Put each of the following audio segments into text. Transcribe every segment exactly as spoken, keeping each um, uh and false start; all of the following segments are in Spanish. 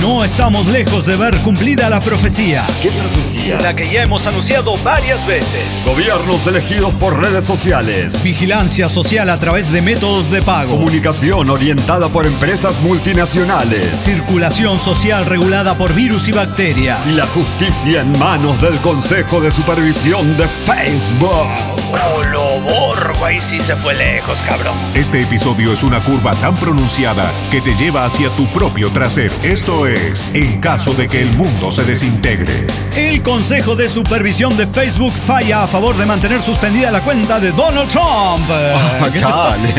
No estamos lejos de ver cumplida la profecía. ¿Qué profecía? La que ya hemos anunciado varias veces. Gobiernos elegidos por redes sociales. Vigilancia social a través de métodos de pago. Comunicación orientada por empresas multinacionales. Circulación social regulada por virus y bacterias. Y la justicia en manos del Consejo de Supervisión de Facebook. Oh, lo borgo, ahí sí se fue lejos, cabrón. Este episodio es una curva tan pronunciada que te lleva hacia tu propio trasero. Esto es En caso de que el mundo se desintegre. El Consejo de Supervisión de Facebook falla a favor de mantener suspendida la cuenta de Donald Trump. Oh, chale.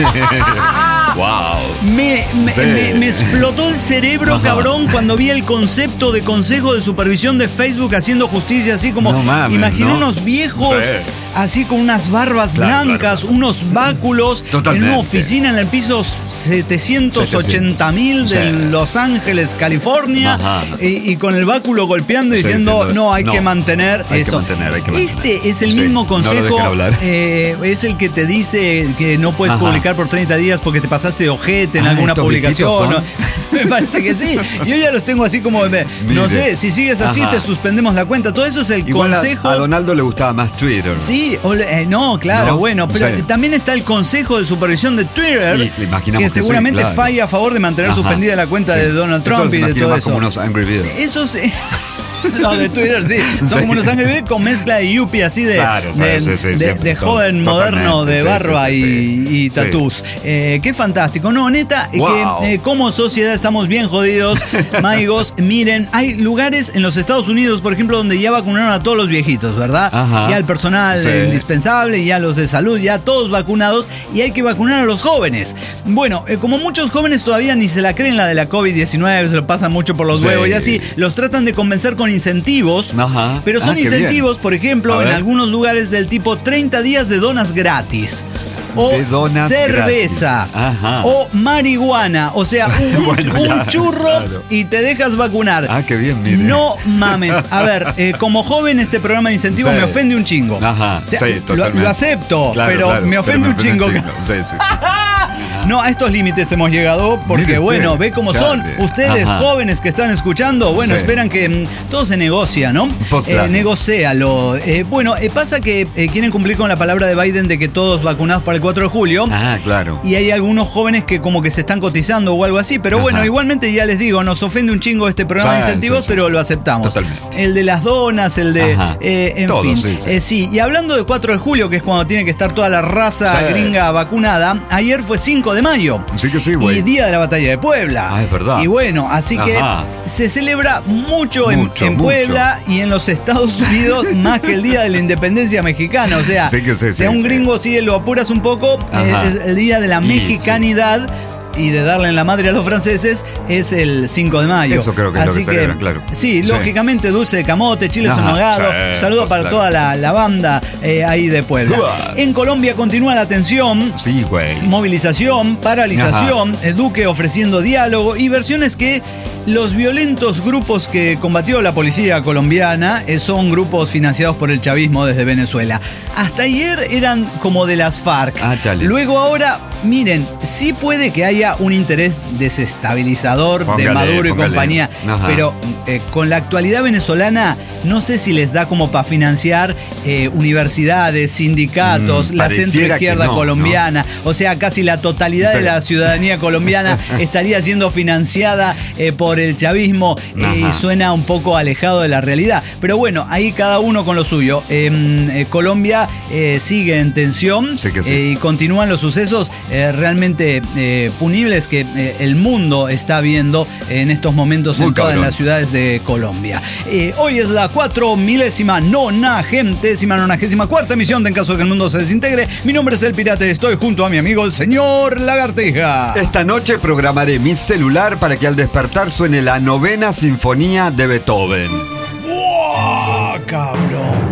Wow. Me, me, Sí. me, me explotó el cerebro, Ajá. cabrón, cuando vi el concepto de Consejo de Supervisión de Facebook haciendo justicia, así como, No mames, imaginé ¿no? unos viejos, Sí. así con unas barbas Claro, blancas, claro. unos báculos, Totalmente. en una oficina en el piso setecientos ochenta mil de Sí. Los Ángeles, California, Ajá. y, y con el báculo golpeando y Sí, diciendo, diciendo, no, hay no, que mantener hay que eso. mantener, hay que mantener. Este es el Sí, mismo no lo consejo, dejen hablar. eh, es el que te dice que no puedes Ajá. publicar por treinta días porque te pasaste de ojete en Ah, alguna estos publicación. viejitos ¿no? Me parece que sí. Yo ya los tengo así como, de, no Mire. sé, si sigues así Ajá. te suspendemos la cuenta. Todo eso es el Igual a, consejo. a Donaldo le gustaba más Twitter. Sí, o le- eh, no, claro, ¿No? bueno, pero Sí. tamí también está el Consejo de Supervisión de Twitter, Y- le imaginamos que que sí, seguramente claro. falla a favor de mantener Ajá. suspendida la cuenta Sí. de Donald Eso Trump se y de imagina todo más eso. como unos Angry Birds. Esos... Los de Twitter, sí. Son Sí. como unos Angry Birds con mezcla de Yuppie así de, Claro, sí, de, sí, sí, de- siempre, de todo- joven totalmente, moderno de sí, barba sí, sí, y, sí. y tatús. Eh, qué fantástico. No, neta, Wow. que eh, como sociedad estamos bien jodidos, maigos. Miren, hay lugares en los Estados Unidos, por ejemplo, donde ya vacunaron a todos los viejitos, ¿verdad? Ajá. Ya el personal Sí. eh, indispensable, ya los de salud, ya todos vacunados, y hay que vacunar a los jóvenes. Bueno, eh, como muchos jóvenes todavía ni se la creen la de la covid diecinueve, se lo pasan mucho por los Sí. huevos y así, los tratan de convencer con incentivos. Ajá. Pero son Ah, qué incentivos, bien. por ejemplo, A en ver. algunos lugares del tipo treinta días de donas gratis. O De donas cerveza. gratis. Ajá. O marihuana. O sea, un, Bueno, un ya, churro claro. y te dejas vacunar. Ah, qué bien, mire. No mames. A ver, eh, como joven este programa de incentivo Sí. me ofende un chingo. Ajá, O sea, sí, lo- totalmente. Lo, acepto, Claro, pero claro, me ofende un chingo. Sí, sí. No, a estos límites hemos llegado porque, Mire usted, bueno, ve cómo son chale. ustedes Ajá. jóvenes que están escuchando. Bueno, Sí. esperan que mm, todo se negocia, ¿no? Pues, Eh, claro. negocéalo. Eh, bueno, eh, pasa que eh, quieren cumplir con la palabra de Biden de que todos vacunados para el cuatro de julio. Ah, claro. Y hay algunos jóvenes que como que se están cotizando o algo así. Pero Ajá. bueno, igualmente ya les digo, nos ofende un chingo este programa Sí, de incentivos, sí, sí. pero lo aceptamos. Totalmente. El de las donas, el de... Ajá. eh, en Todo, fin. sí, sí. Eh, sí, y hablando de cuatro de julio, que es cuando tiene que estar toda la raza Sí. gringa vacunada, ayer fue cinco de mayo. Sí que sí, Y güey. día de la batalla de Puebla. Ah, es verdad. Y bueno, así que Ajá. se celebra mucho, en- Mucho, en, mucho. Puebla y en los Estados Unidos más que el día de la independencia mexicana. O sea, Sí que sí, si a sí, un sí. gringo sí lo apuras un poco, Ajá. eh, es el día de la Y, mexicanidad. Y de darle en la madre a los franceses es el cinco de mayo. Eso creo que es lo Así que celebran, claro. Sí, Sí. lógicamente dulce de camote, chiles en Ajá, nogado. sí, Saludo pues, para claro. toda la, la banda eh, ahí de Puebla. Uah. En Colombia continúa la tensión. Sí, güey. Movilización, paralización, el Duque ofreciendo diálogo y versiones que los violentos grupos que combatió la policía colombiana eh, son grupos financiados por el chavismo desde Venezuela. Hasta ayer eran como de las FARC. Ah, chale. Luego ahora, miren, sí puede que haya un interés desestabilizador de Póngale, Maduro y póngale. compañía, Ajá. pero eh, con la actualidad venezolana no sé si les da como para financiar eh, universidades, sindicatos, Mm, la pareciera centroizquierda que no, colombiana. O sea, casi la totalidad Sí. de la ciudadanía colombiana estaría siendo financiada eh, por el chavismo eh, Ajá. y suena un poco alejado de la realidad. Pero bueno, ahí cada uno con lo suyo. Eh, eh, Colombia eh, sigue en tensión Sí que sí. eh, y continúan los sucesos eh, realmente eh, punibles que eh, el mundo está viendo en estos momentos Muy en todas cabrón. las ciudades de Colombia. Eh, hoy es la cuatro milésima nonagentésima nonagésima cuarta emisión de En caso de que el mundo se desintegre. Mi nombre es El Pirata y estoy junto a mi amigo el señor Lagartija. Esta noche programaré mi celular para que al despertar suene la novena sinfonía de Beethoven. ¡Wow, cabrón!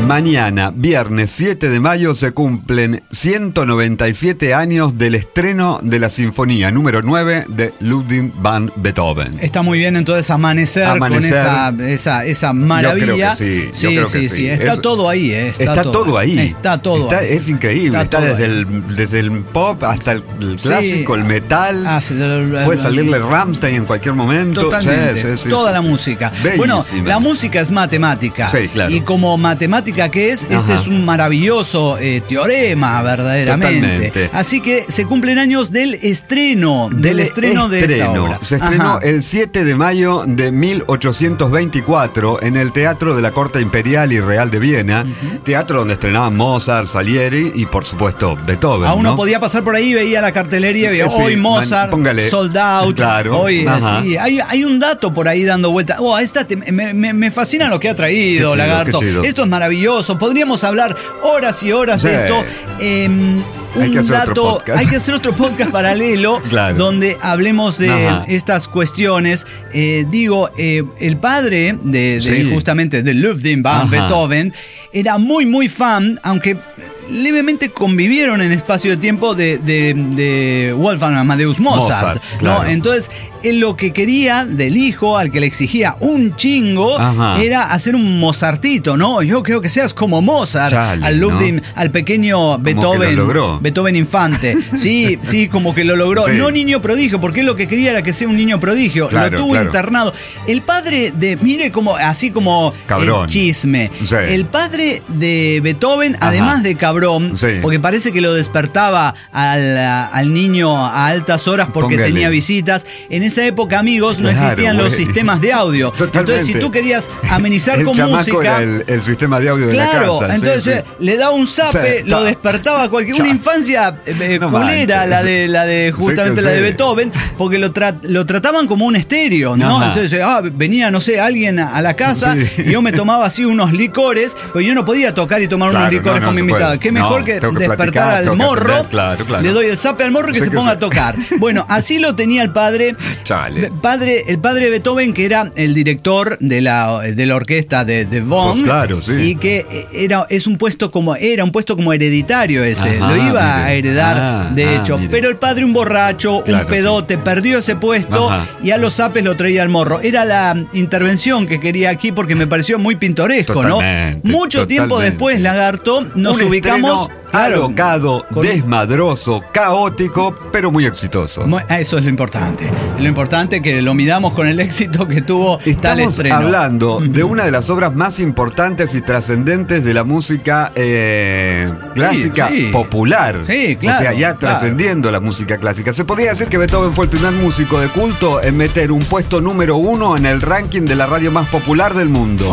Mañana, viernes siete de mayo, se cumplen ciento noventa y siete años del estreno de la Sinfonía número nueve de Ludwig van Beethoven. Está muy bien entonces amanecer, Amanecer. con esa, esa, esa maravilla. Yo creo que sí. Sí, yo creo sí, que sí. sí. Está es, todo ahí, eh. Está, está todo, todo ahí. Está todo está, ahí. Es increíble. Está, Está desde, todo el, desde el pop hasta el, el clásico, Sí. el metal. Ah, sí, lo- lo- Puede lo- salirle Rammstein en cualquier momento. Totalmente, Sí, sí, sí, toda sí, la sí. música. Bellísima. Bueno, la música es matemática. Sí, claro. Y como matemática que es, este Ajá. es un maravilloso eh, teorema, verdaderamente. Totalmente. Así que se cumplen años del estreno, del, Del estreno, de esta estreno. obra. Se estrenó Ajá. el siete de mayo de mil ochocientos veinticuatro en el Teatro de la Corte Imperial y Real de Viena, uh-huh. teatro donde estrenaban Mozart, Salieri y por supuesto Beethoven. A uno ¿no? podía pasar por ahí, veía la cartelería, veía Sí, hoy Mozart, man, póngale. Sold Out. Claro. Hoy, Ajá. sí, hay, hay un dato por ahí dando vuelta. Oh, esta te- me, me- me fascina lo que ha traído, Qué chido, Lagarto. qué chido. Esto es maravilloso. Podríamos hablar horas y horas Sí. de esto. Eh, Hay un que hacer otro dato, podcast. hay que hacer otro podcast paralelo Claro. donde hablemos de Ajá. estas cuestiones. Eh, digo, eh, el padre de, de Sí. justamente de Ludwig van Ajá. Beethoven era muy, muy fan, aunque levemente convivieron en espacio de tiempo de, de, de Wolfgang Amadeus Mozart. Mozart, ¿no? claro. Entonces, él lo que quería del hijo, al que le exigía un chingo, Ajá. era hacer un Mozartito, ¿no? Yo creo que seas como Mozart, Chale, al Ludwig, ¿no? al pequeño que Beethoven. lo logró. Beethoven infante. Sí, sí, como que lo logró. Sí. No niño prodigio, porque él lo que quería era que sea un niño prodigio. Claro, lo tuvo claro. internado. El padre de, mire como, así como Cabrón. el chisme. Sí. El padre de Beethoven, Ajá. además de cabrón, Sí. porque parece que lo despertaba al, al niño a altas horas porque Póngale. tenía visitas. En esa época, amigos, no Claro, existían los güey. sistemas de audio. Totalmente. Entonces, si tú querías amenizar el con chamaco música. era el, el sistema de audio de Claro, la casa. sí, entonces sí. le daba un zape, Sí, lo ta. despertaba a cualquier. Cha. Una infancia eh, No culera, manches. la de la de justamente Sí, la de sí. Beethoven, porque lo, tra- lo trataban como un estéreo, ¿no? Ajá. Entonces, ah, venía, no sé, alguien a, a la casa Sí. y yo me tomaba así unos licores, pero yo no podía tocar y tomar Claro, unos licores no, no con mi se invitado. puede. Qué No, mejor que tengo que despertar platicar, al tengo que morro, aprender, claro, claro. le doy el zape al morro y que Sí se que ponga sí. a tocar. Bueno, así lo tenía el padre. Chale. Be- Padre, el padre de Beethoven, que era el director de la, de la orquesta de, de Bonn. Pues claro, sí. Y que era, es un puesto como, era un puesto como hereditario ese. Ajá, lo iba mire. a heredar, Ah, de ah, hecho. mire. Pero el padre, un borracho, Claro, un pedote, perdió ese puesto Ajá. y a los zapes lo traía al morro. Era la intervención que quería aquí porque me pareció muy pintoresco, Totalmente, ¿no? Mucho tiempo totalmente. después, Lagarto, nos Un ubicamos. estreno claro, alocado, con- desmadroso, caótico, pero muy exitoso. Mu- Eso es lo importante. Lo importante que lo midamos con el éxito que tuvo tal Estamos estreno. hablando de una de las obras más importantes y trascendentes de la música eh, clásica Sí, sí. popular. Sí, claro, O sea, ya claro. trascendiendo la música clásica. Se podría decir que Beethoven fue el primer músico de culto en meter un puesto número uno en el ranking de la radio más popular del mundo.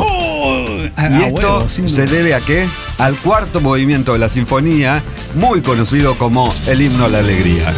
A- Y a esto huevo, sin se duda. debe a qué? Al cuarto movimiento de la sinfonía, muy conocido como el himno a la alegría.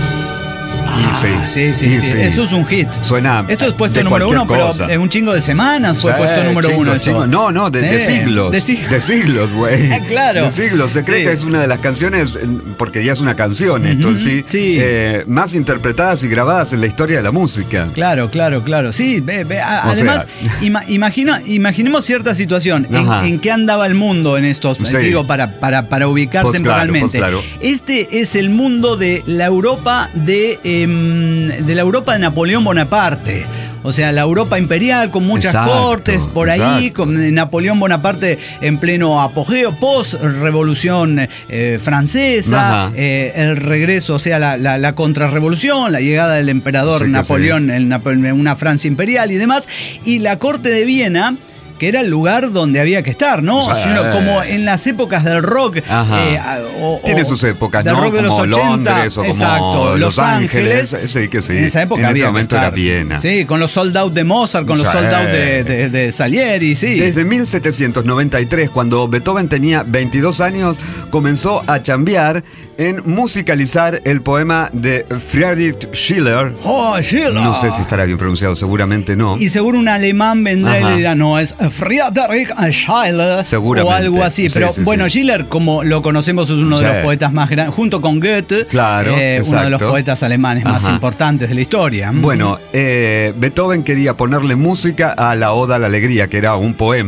Y Ah, sí, sí, y sí. Eso es un hit. Suena Esto es puesto de número uno, cualquier pero cosa. en un chingo de semanas fue Sí, puesto número chicos, uno. Eso. chicos. No, no, de, de Sí, siglos. de siglos. De siglos, güey. Ah, claro. De siglos. Se cree Sí. que es una de las canciones, eh, porque ya es una canción esto en Ujú, sí, sí. eh, más interpretadas y grabadas en la historia de la música. Claro, claro, claro. Sí, ve, ve, a- O además, sea- ima- imagina, imaginemos cierta situación en, Ajá. en qué andaba el mundo en estos, Sí. digo, para, para, para ubicar Pues claro, temporalmente. pues claro. Este es el mundo de la Europa de, em, de la Europa de Napoleón Bonaparte. O sea, la Europa imperial con muchas Exacto, cortes por ahí, exacto. con Napoleón Bonaparte en pleno apogeo, post-revolución eh, francesa, Ajá. eh, el regreso, o sea, la, la, la contrarrevolución, la llegada del emperador Sí que Napoleón en Napo- en una Francia imperial y demás, y la corte de Viena, que era el lugar donde había que estar, ¿no? Sí. Si uno- como en las épocas del rock. Ajá. eh, a- o- Tiene o sus épocas, del ¿no? rock de los Como ochenta, Londres o como exacto, Los Ángeles. Sí, que sí. En esa época En ese había que momento estar. era Viena. Sí, con los sold out de Mozart, con los Sí. sold out de, de- de Salieri, sí. Desde mil setecientos noventa y tres, cuando Beethoven tenía veintidós años, comenzó a chambear en musicalizar el poema de Friedrich Schiller. Oh, Schiller. No sé si estará bien pronunciado, seguramente no. Y seguro un alemán vendrá y Ajá. le dirá, no, es Friedrich Schiller Seguramente. o algo así. Sí, Pero sí, bueno, sí. Schiller, como lo conocemos, es uno Sí. de los poetas más grandes, junto con Goethe, Claro, eh, uno de los exacto. poetas alemanes más Ajá. importantes de la historia. Bueno, eh, Beethoven quería ponerle música a la Oda a la Alegría, que era un poema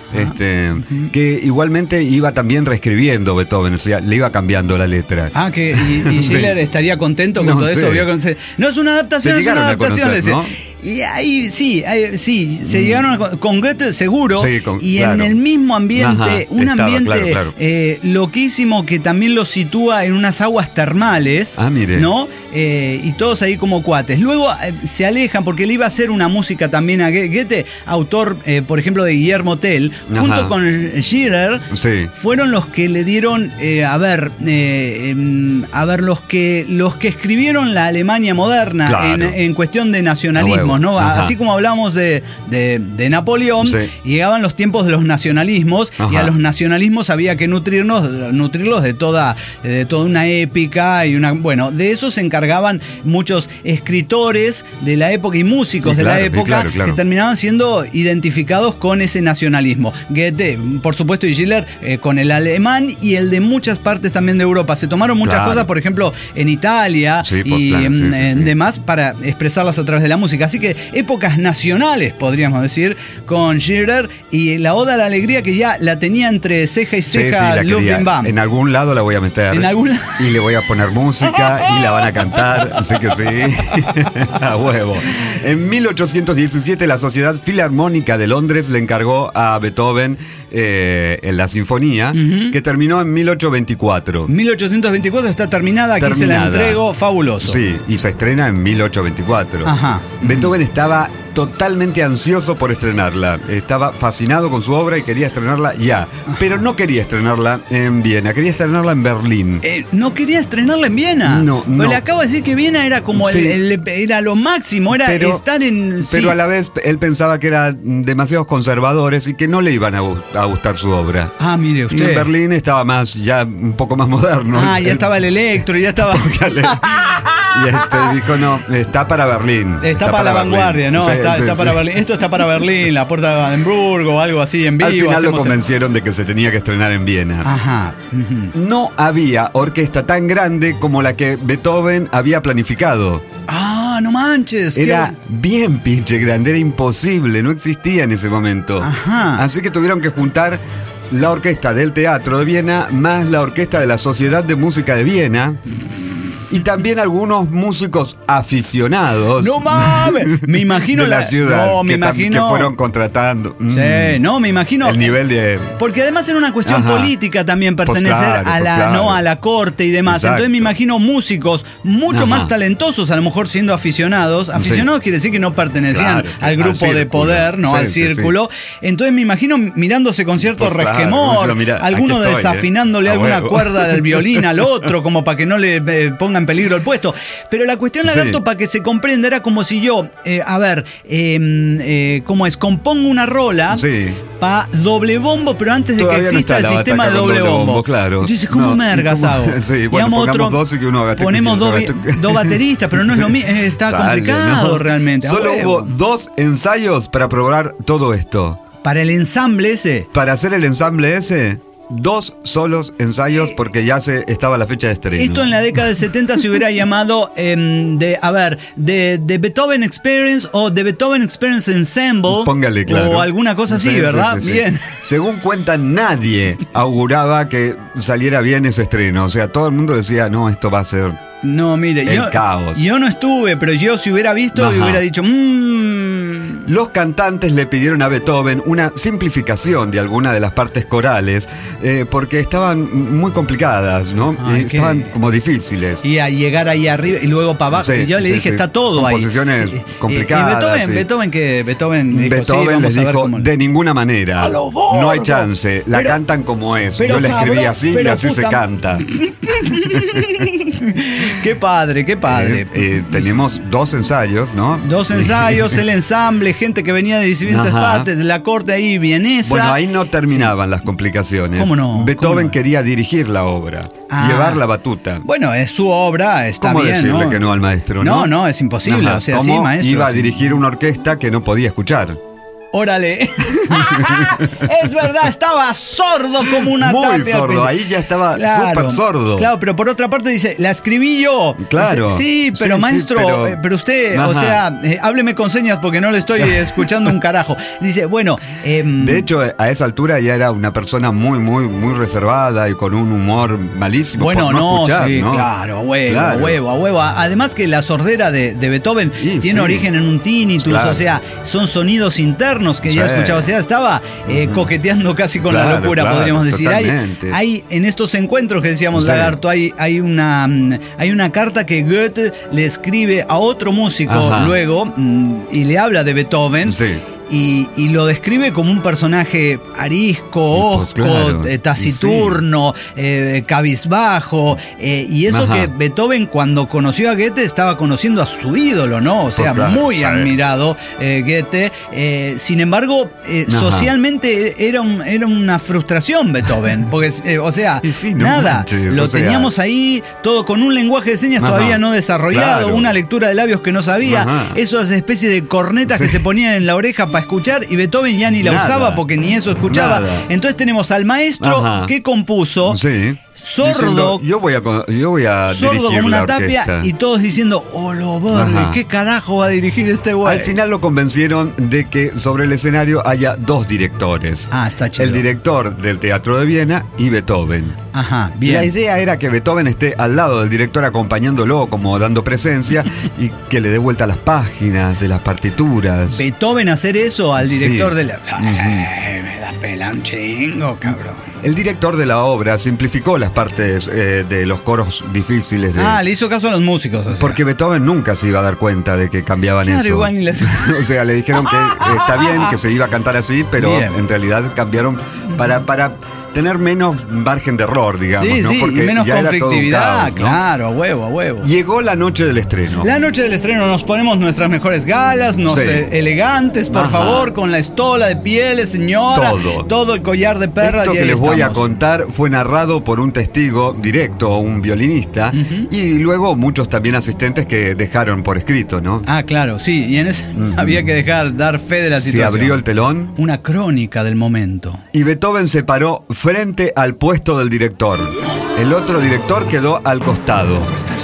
Este, uh-huh. Que igualmente iba también reescribiendo Beethoven, o sea, le iba cambiando la letra. Ah, que y, y Schiller sí. estaría contento con no todo sé. eso. Vio con, no es una adaptación, es una adaptación. Conocer, ¿no? Y ahí sí, ahí, sí, se mm. llegaron a, con Goethe seguro, sí, con, y claro. en el mismo ambiente, Ajá, un estaba, ambiente claro, claro. Eh, loquísimo que también lo sitúa en unas aguas termales, ah, mire. ¿no? Eh, y todos ahí como cuates. Luego eh, se alejan porque él iba a hacer una música también a Goethe, autor, eh, por ejemplo, de Guillermo Tell, Ajá. junto con Schiller, sí. fueron los que le dieron, eh, a ver, eh, eh, a ver, los que los que escribieron la Alemania moderna claro. en, en cuestión de nacionalismo, ¿no? Ajá. Así como hablamos de, de, de Napoleón, sí. llegaban los tiempos de los nacionalismos, Ajá. y a los nacionalismos había que nutrirnos, nutrirlos de toda, de toda una épica y una. Bueno, de eso se encargaban muchos escritores de la época y músicos y de claro, la época claro, claro. que terminaban siendo identificados con ese nacionalismo. Goethe, por supuesto, y Schiller eh, con el alemán y el de muchas partes también de Europa. Se tomaron muchas claro. cosas, por ejemplo, en Italia sí, y pues, claro, sí, en, sí, en sí. demás para expresarlas a través de la música. Así que épocas nacionales, podríamos decir, con Schiller, y la Oda a la Alegría que ya la tenía entre ceja y ceja sí, sí, Ludwig van. En algún lado la voy a meter. En algún lado. Y le voy a poner música y la van a cantar, así que sí. A huevo. En mil ochocientos diecisiete la Sociedad Filarmónica de Londres le encargó a Beethoven eh, en la sinfonía, uh-huh. que terminó en mil ochocientos veinticuatro. mil ochocientos veinticuatro está terminada, aquí terminada. se la entrego, fabuloso. Sí, y se estrena en mil ochocientos veinticuatro. Ajá. Beethoven estaba totalmente ansioso por estrenarla. Estaba fascinado con su obra y quería estrenarla ya. Pero no quería estrenarla en Viena, quería estrenarla en Berlín. Eh, ¿No quería estrenarla en Viena? No, no. Pero le acabo de decir que Viena era como sí. el, el, era lo máximo, era pero, estar en... Pero sí. a la vez él pensaba que eran demasiados conservadores y que no le iban a, a gustar su obra. Ah, mire usted. Y en Berlín estaba más, ya un poco más moderno. Ah, ya estaba el electro, ya estaba... Y este dijo, no, está para Berlín. Está, está para, para la Berlín. vanguardia, ¿no? Sí, está sí, está sí. para Berlín. Esto está para Berlín, la puerta de Brandenburgo o algo así en vivo. Al final lo convencieron el... de que se tenía que estrenar en Viena. Ajá. Uh-huh. No había orquesta tan grande como la que Beethoven había planificado. Ah, no manches. Era qué... bien pinche grande, era imposible, no existía en ese momento. Ajá. Así que tuvieron que juntar la orquesta del Teatro de Viena más la orquesta de la Sociedad de Música de Viena. Y también algunos músicos aficionados. No mames, me imagino de la, la ciudad no, me que, imagino que fueron contratando. Sí, mm, no, me imagino el nivel de. Porque además era una cuestión Ajá. política también pertenecer pues claro, a la pues claro. no a la corte y demás. Exacto. Entonces me imagino músicos mucho Ajá. más talentosos, a lo mejor siendo aficionados. Aficionados sí. quiere decir que no pertenecían claro, al grupo al de poder, no sí, al círculo. Sí, sí. Entonces me imagino mirándose con cierto pues resquemor, claro, mira, alguno estoy, desafinándole eh. alguna huevo. cuerda del violín al otro, como para que no le eh, ponga en peligro el puesto. Pero la cuestión, Lagarto, sí. para que se comprenda, era como si yo, eh, a ver, eh, eh, ¿cómo es? Compongo una rola sí. para doble bombo, pero antes de Todavía que exista no el sistema de doble, doble bombo. bombo. Claro. Entonces, ¿cómo no, mergas ¿cómo? hago? Sí, bueno, pongamos otro, dos y que uno haga ponemos dos, dos bateristas, pero no es sí. lo mismo, está Sale, complicado ¿no? realmente. Solo hubo dos ensayos para probar todo esto. ¿Para el ensamble ese? Para hacer el ensamble ese... Dos solos ensayos porque ya se estaba la fecha de estreno. Esto en la década del setenta se hubiera llamado eh, de, a ver, de, de Beethoven Experience o de Beethoven Experience Ensemble. Póngale, claro. O alguna cosa así, sí, ¿verdad? Sí, sí, bien. Sí. Según cuentan, nadie auguraba que saliera bien ese estreno. O sea, todo el mundo decía, no, esto va a ser no, mire, el yo, caos. Yo no estuve, pero yo si hubiera visto, Ajá. hubiera dicho, mmm. Los cantantes le pidieron a Beethoven una simplificación de alguna de las partes corales eh, porque estaban muy complicadas, ¿no? Ay, estaban qué... como difíciles. Y a llegar ahí arriba y luego para abajo. Sí, y yo le sí, dije, sí. está todo Composiciones ahí. Composiciones complicadas. Y, y Beethoven, sí. Beethoven que Beethoven dijo, Beethoven sí, vamos les a ver dijo, cómo... de ninguna manera. A lo bordo. No hay chance. La pero, cantan como es. Pero, yo la escribí cabrón, así y así puta... se canta. Qué padre, qué padre. Eh, eh, tenemos dos ensayos, ¿no? Dos ensayos, el ensamble, gente que venía de distintas Ajá. partes, de la corte ahí vienesa. Bueno, ahí no terminaban sí. las complicaciones. ¿Cómo no? Beethoven ¿Cómo no? quería dirigir la obra, ah. llevar la batuta. Bueno, es su obra, está ¿Cómo bien, decirle ¿no? que no al maestro? No, no, no es imposible. Ajá. O sea, ¿Cómo sí, maestro. iba a sí. dirigir una orquesta que no podía escuchar? órale. Es verdad, estaba sordo como una Muy tapia. sordo, ahí ya estaba Claro, súper sordo. Claro, pero por otra parte dice, la escribí yo. Claro. Dice, sí, pero Sí, maestro, sí, pero... pero- pero usted, Ajá. o sea, eh, hábleme con señas porque no le estoy escuchando un carajo. Dice, bueno... Eh, De hecho, a esa altura ya era una persona muy, muy, muy reservada y con un humor malísimo. Bueno, por no, no, escuchar, sí, ¿no? claro, a huevo, Claro. a huevo, a huevo. Además que la sordera de, de Beethoven Y tiene sí. origen en un tinnitus, Claro. o sea, son sonidos internos que ya Sí. escuchaba, o sea, estaba eh, coqueteando casi con la Claro, locura, claro, podríamos decir. Hay, totalmente. hay en estos encuentros que decíamos, Sí. Lagarto, hay, hay, una, mm, hay una carta que Goethe le escribe a otro músico Ajá. luego mm, y le habla de Beethoven. Sí. Y, y lo describe como un personaje arisco, Y pues, hosco, claro, eh, y taciturno, eh, cabizbajo. eh, y eso Ajá. que Beethoven, cuando conoció a Goethe, estaba conociendo a su ídolo, ¿no? O sea, Pues claro, muy sí. admirado eh, Goethe. Eh, sin embargo, eh, Ajá. socialmente era, un- era una frustración Beethoven. Porque, eh, o sea, Y sí, no nada. manches, lo o sea. teníamos ahí, todo con un lenguaje de señas Ajá. todavía no desarrollado, Claro. una lectura de labios que no sabía, Ajá. esas especies de cornetas que Sí. se ponían en la oreja para escuchar, y Beethoven ya ni la Nada. usaba porque ni eso escuchaba. Nada. Entonces tenemos al maestro Ajá. que compuso, Sí. sordo, Diciendo, yo voy a, con- yo voy a sordo dirigir como la una tapia, orquesta. y todos diciendo, oh, lo verde, Ajá. ¿qué carajo va a dirigir este güey? Al final lo convencieron de que sobre el escenario haya dos directores. Ah, está chido. El director del Teatro de Viena y Beethoven. Ajá, bien. La idea era que Beethoven esté al lado del director acompañándolo, como dando presencia, y que le dé vuelta las páginas de las partituras. Beethoven hacer eso al director Sí. de la... Ay, me da pela un chingo, cabrón. El director de la obra simplificó las partes eh, de los coros difíciles. De, Ah, le hizo caso a los músicos. o sea. porque Beethoven nunca se iba a dar cuenta de que cambiaban Claro, eso. igual ni les- O sea, le dijeron que eh, está bien, que se iba a cantar así, pero Bien. en realidad cambiaron para, para tener menos margen de error, digamos, Sí, ¿no? sí, y Porque menos ya era todo un conflictividad, caos, ¿no? claro, a huevo, a huevo. Llegó la noche del estreno. La noche del estreno nos ponemos nuestras mejores galas, nos Sí. eh, elegantes, por Ajá. favor, con la estola de pieles, señora. Todo. Todo el collar de perlas. Esto y que ahí les voy a estamos. contar fue narrado por un testigo directo, un violinista, y luego muchos también asistentes que dejaron por escrito, ¿no? Ah, claro, sí, y en ese había que dejar, dar fe de la Se situación. abrió el telón Una crónica del momento. y Beethoven se paró frente al puesto del director. El otro director quedó al costado.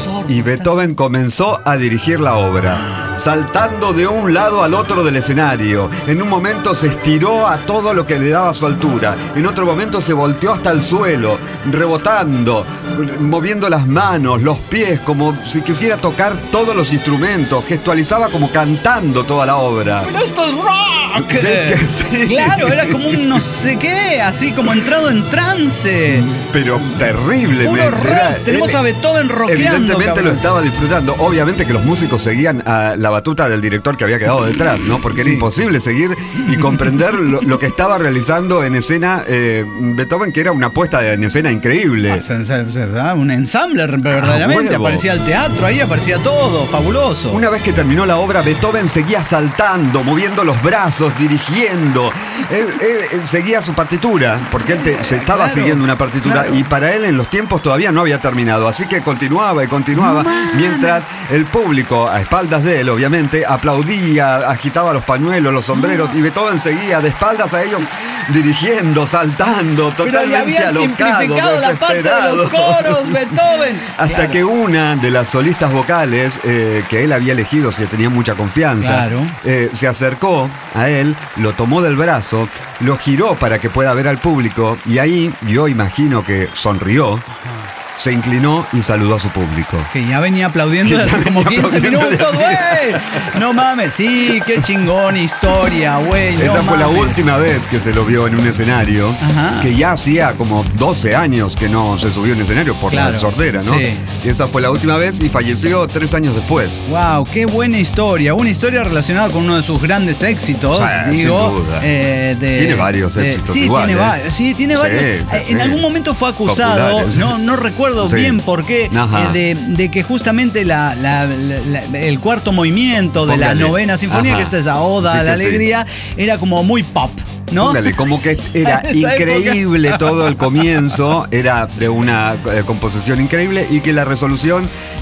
Y Beethoven comenzó a dirigir la obra, saltando de un lado al otro del escenario. En un momento se estiró a todo lo que le daba a su altura. En otro momento se volteó hasta el suelo, rebotando, moviendo las manos, los pies, como si quisiera tocar todos los instrumentos. Gestualizaba como cantando toda la obra. ¡Pero esto es rock! Sí, que sí. Claro, era como un no sé qué, así como entrado en trance. Pero terriblemente. Puro rock. Era- Tenemos él- a Beethoven rockeando, Evidentemente cabrón. lo estaba disfrutando. Obviamente que los músicos seguían a la batuta del director que había quedado detrás, ¿no? Porque Sí. era imposible seguir y comprender lo, lo que estaba realizando en escena eh, Beethoven, que era una puesta en escena increíble. Se- se- se- ¿verdad? Un ensamble verdaderamente. huevo. Aparecía el teatro ahí, aparecía todo. Fabuloso. Una vez que terminó la obra, Beethoven seguía saltando, moviendo los brazos, dirigiendo. Él, él- él seguía su partitura, porque él te- se estaba Claro, siguiendo una partitura claro. y para él en los tiempos todavía no había terminado. Así que continuaba y continuaba, mientras el público, a espaldas de él, obviamente, aplaudía, agitaba los pañuelos, los sombreros, y Beethoven seguía de espaldas a ellos, dirigiendo, saltando, Pero le totalmente habían alocado, simplificado la parte de los desesperado. coros, Beethoven. Hasta Claro. que una de las solistas vocales eh, que él había elegido, si tenía mucha confianza, Claro. eh, se acercó a él, lo tomó del brazo, lo giró para que pueda ver al público y ahí yo imagino que sonrió, se inclinó y saludó a su público. Que ya venía aplaudiendo Que ya hace como venía quince aplaudiendo de minutos, güey. No mames, sí, qué chingón historia, güey. No Esa fue la mames. última vez que se lo vio en un escenario, Ajá. que ya hacía como doce años que no se subió a un escenario por Claro, la sordera, ¿no? sí. Y esa fue la última vez y falleció tres años después. Wow, qué buena historia. Una historia relacionada con uno de sus grandes éxitos. Sí, digo, sin duda. eh, de- Tiene varios de- éxitos Sí, igual, tiene, ¿eh? va- sí, tiene Sí, varios. sí, Eh, sí. En algún momento fue acusado, Populares. no, no recuerdo Sí. bien por qué, Ajá. eh, de, de que justamente la, la- la- la- el cuarto movimiento de Póngale. la novena sinfonía, Ajá. que esta es la Oda Sí a la que sí. Alegría, era como muy pop, ¿no? Póngale, como que era En esa increíble época. todo el comienzo, era de una eh, composición increíble y que la resolución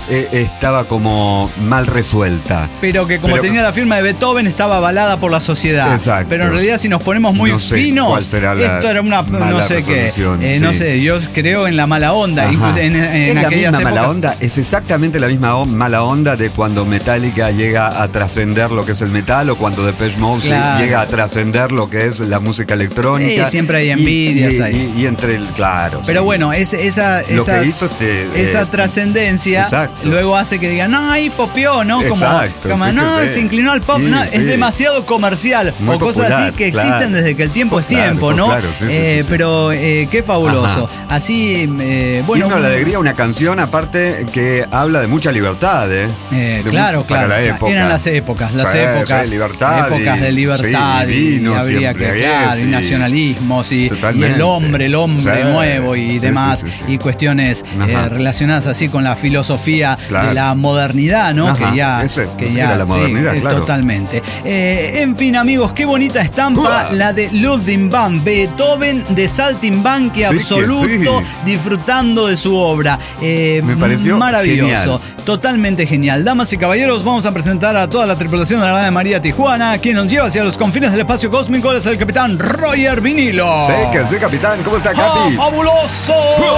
eh, estaba como mal resuelta. Pero que como Pero- tenía la firma de Beethoven estaba avalada por la sociedad. Exacto. Pero en realidad si nos ponemos muy No sé finos, cuál será la esto era una, no mala sé qué, resolución, eh, no sí. sé, yo creo en la mala onda. Ajá. Incluso en, en es la aquellas misma mala épocas- onda, es exactamente la misma o- mala onda de cuando Metallica llega a trascender lo que es el metal o cuando Depeche Mode Claro. llega a trascender lo que es la música electrónica. Sí, siempre hay Y- envidias y, ahí. Y, y entre el, claro. Pero sí. bueno, es, esa, Lo esa, que hizo te, esa eh, trascendencia exacto. luego hace que digan, no, ahí popió, ¿no? Como, Exacto, como, sí que no, sí. se inclinó al pop, Sí, no, sí. es demasiado comercial. Muy o cosas popular, así que claro. existen desde que el tiempo Pues es claro, tiempo, pues ¿no? claro, sí, sí, Eh, sí, sí. Pero eh, qué fabuloso. Ajá. Así, eh, bueno. Himno a la Alegría, una canción aparte que habla de mucha libertad, ¿eh? Eh, De claro, mu- para claro. la época. Eran las épocas, las Sí, épocas. sí, libertad épocas y- de libertad sí, y, y vinos y habría que, embriaguez claro, y y- nacionalismos y, y Totalmente. el hombre, el hombre Sí, nuevo y sí, demás, sí, sí, sí. y cuestiones eh, Ajá. relacionadas así con la filosofía Claro. de la modernidad, ¿no? Ajá, Que ya, ese que era ya la sí, modernidad, eh, claro. totalmente. Eh, en fin, amigos, qué bonita estampa Uah. la de Ludwig van Beethoven de Saltimbanqui Sí que absoluto, sí. disfrutando de su obra. Eh, Me pareció maravilloso. genial. Totalmente genial. Damas y caballeros, vamos a presentar a toda la tripulación de la nave de María Tijuana, quien nos lleva hacia los confines del espacio cósmico. Es el capitán Roger Vinilo. Sí, que sí, capitán. ¿Cómo está, ¡Ah, Capi? fabuloso!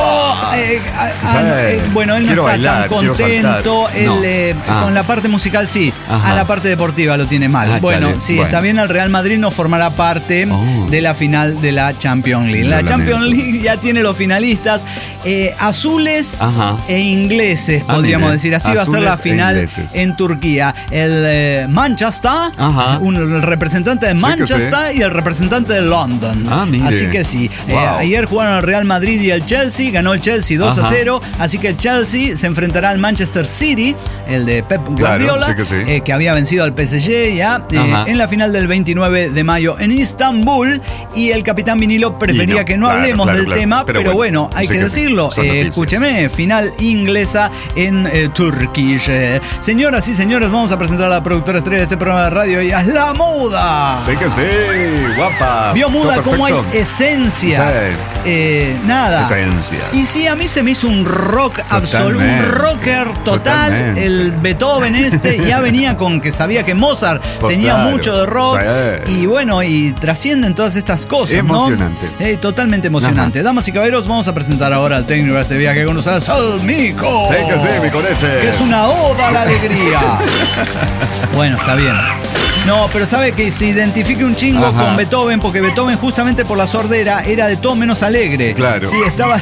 Eh, ah, ah, Sí. eh, bueno, él no Quiero está bailar, tan quiero contento. saltar. Él No. eh, Ah. con la parte musical sí, Ajá. a la parte deportiva lo tiene mal. Ah, bueno, chale. sí, Bueno. está bien, el Real Madrid no formará parte Oh. de la final de la Champions League. Lo La lamento. Champions League ya tiene los finalistas eh, azules Ajá. e ingleses, Ah, podríamos mire, decir. Así va a ser azules la e final ingleses. en Turquía. El eh, Manchester, Ajá. un, el representante de Sí que Manchester y el representante de London. Ah, mire. Así que sí. Eh, Wow. ayer jugaron el Real Madrid y el Chelsea. Ganó el Chelsea dos a Ajá. cero. Así que el Chelsea se enfrentará al Manchester City, el de Pep Claro, Guardiola, sí que sí. eh, que había vencido al P S G ya eh, Ajá. en la final del veintinueve de mayo en Istambul. Y el capitán Vinilo prefería Y no, que no claro, hablemos claro, del claro. tema, pero, Pero bueno, bueno, hay sí que que sí. decirlo. Son Eh, noticias. escúcheme, final inglesa en eh, Turkish. Eh, señoras y señores, vamos a presentar a la productora estrella de este programa de radio. Ella es La Muda. Sí que sí, guapa. Vio Muda Todo cómo hay perfecto. esencias. Sí. Eh, nada. Esencias. Y sí, a mí se me hizo un rock absoluto, un Totalmente. rocker total. Totalmente. El Beethoven este ya venía con que sabía que Mozart Pues tenía claro. mucho de rock. Sí. Y bueno, y trascienden todas estas cosas. Emocionante. ¿no? Eh, totalmente emocionante. Ajá. Damas y caballeros, vamos a presentar ahora al técnico de este viaje con ustedes, al Mico. Sí que sí, mi conete. Que es una oda a la alegría. Bueno, está bien. No, pero sabe que se identifique un chingo Ajá. con Beethoven, porque Beethoven justamente por la sordera era de todo menos alegre. Claro. Sí, estaba...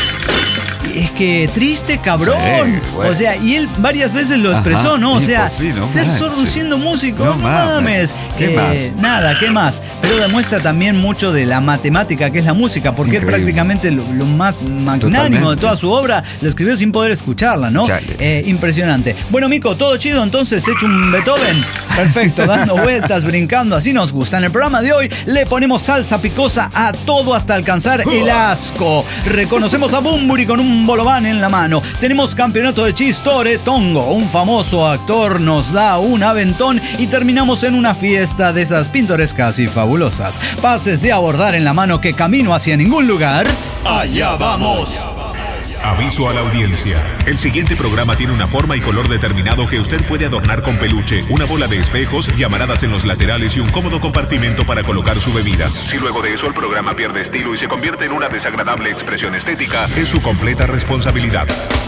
Es que triste, cabrón. Sí, bueno. O sea, y él varias veces lo Ajá. expresó, ¿no? O Y sea, pues sí, no ser manches. sordo siendo músico, no, No mames. mames. ¿Qué más? Nada, ¿qué más? Pero demuestra también mucho de la matemática que es la música, porque él Increíble. prácticamente lo, lo más magnánimo Totalmente. de toda su obra lo escribió sin poder escucharla, ¿no? Chale. Eh, impresionante. Bueno, Mico, todo chido, entonces hecho un Beethoven. Perfecto, dando vueltas, brincando, así nos gusta. En el programa de hoy le ponemos salsa picosa a todo hasta alcanzar el asco. Reconocemos a Bumburi con un bolobán en la mano. Tenemos campeonato de Chistore Tongo. Un famoso actor nos da un aventón y terminamos en una fiesta de esas pintorescas y fabulosas. Pases de abordar en la mano que camino hacia ningún lugar. Allá vamos. Aviso a la audiencia. El siguiente programa tiene una forma y color determinado que usted puede adornar con peluche, una bola de espejos, llamaradas en los laterales y un cómodo compartimento para colocar su bebida. Si luego de eso el programa pierde estilo y se convierte en una desagradable expresión estética, es su completa responsabilidad.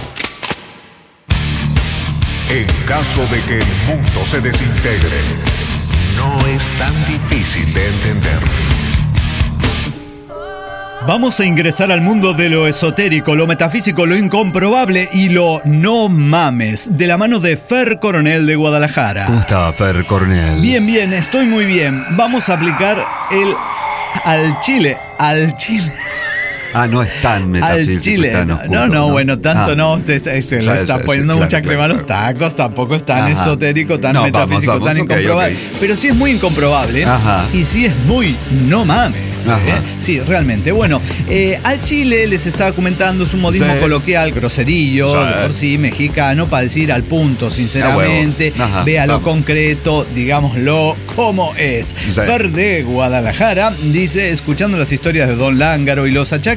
En caso de que el mundo se desintegre, no es tan difícil de entender. Vamos a ingresar al mundo de lo esotérico, lo metafísico, lo incomprobable y lo no mames, de la mano de Fer Coronel de Guadalajara. ¿Cómo está, Fer Cornell? Bien, bien, estoy muy bien. Vamos a aplicar el al chile, al chile. Ah, no es tan metafísico. Al chile. tan No, oscuro, no, no, bueno, tanto Ah. no. Usted se Sí, le está sí, poniendo sí, mucha claro, crema a claro, los tacos. Tampoco es tan Ajá. esotérico, tan No, vamos, metafísico, vamos, tan ok, incomprobable. ok. Pero sí es muy incomprobable. Ajá. Y sí es muy no mames. Ajá. ¿eh? Sí, realmente. Bueno, eh, al chile les estaba comentando, es un modismo Sí. coloquial, groserillo, Sí. de por sí, mexicano, para decir al punto, sinceramente. Ah, huevo. Ajá, Vea lo vamos. concreto, digámoslo como es. Sí. Fer de Guadalajara dice, escuchando las historias de Don Lángaro y los achaques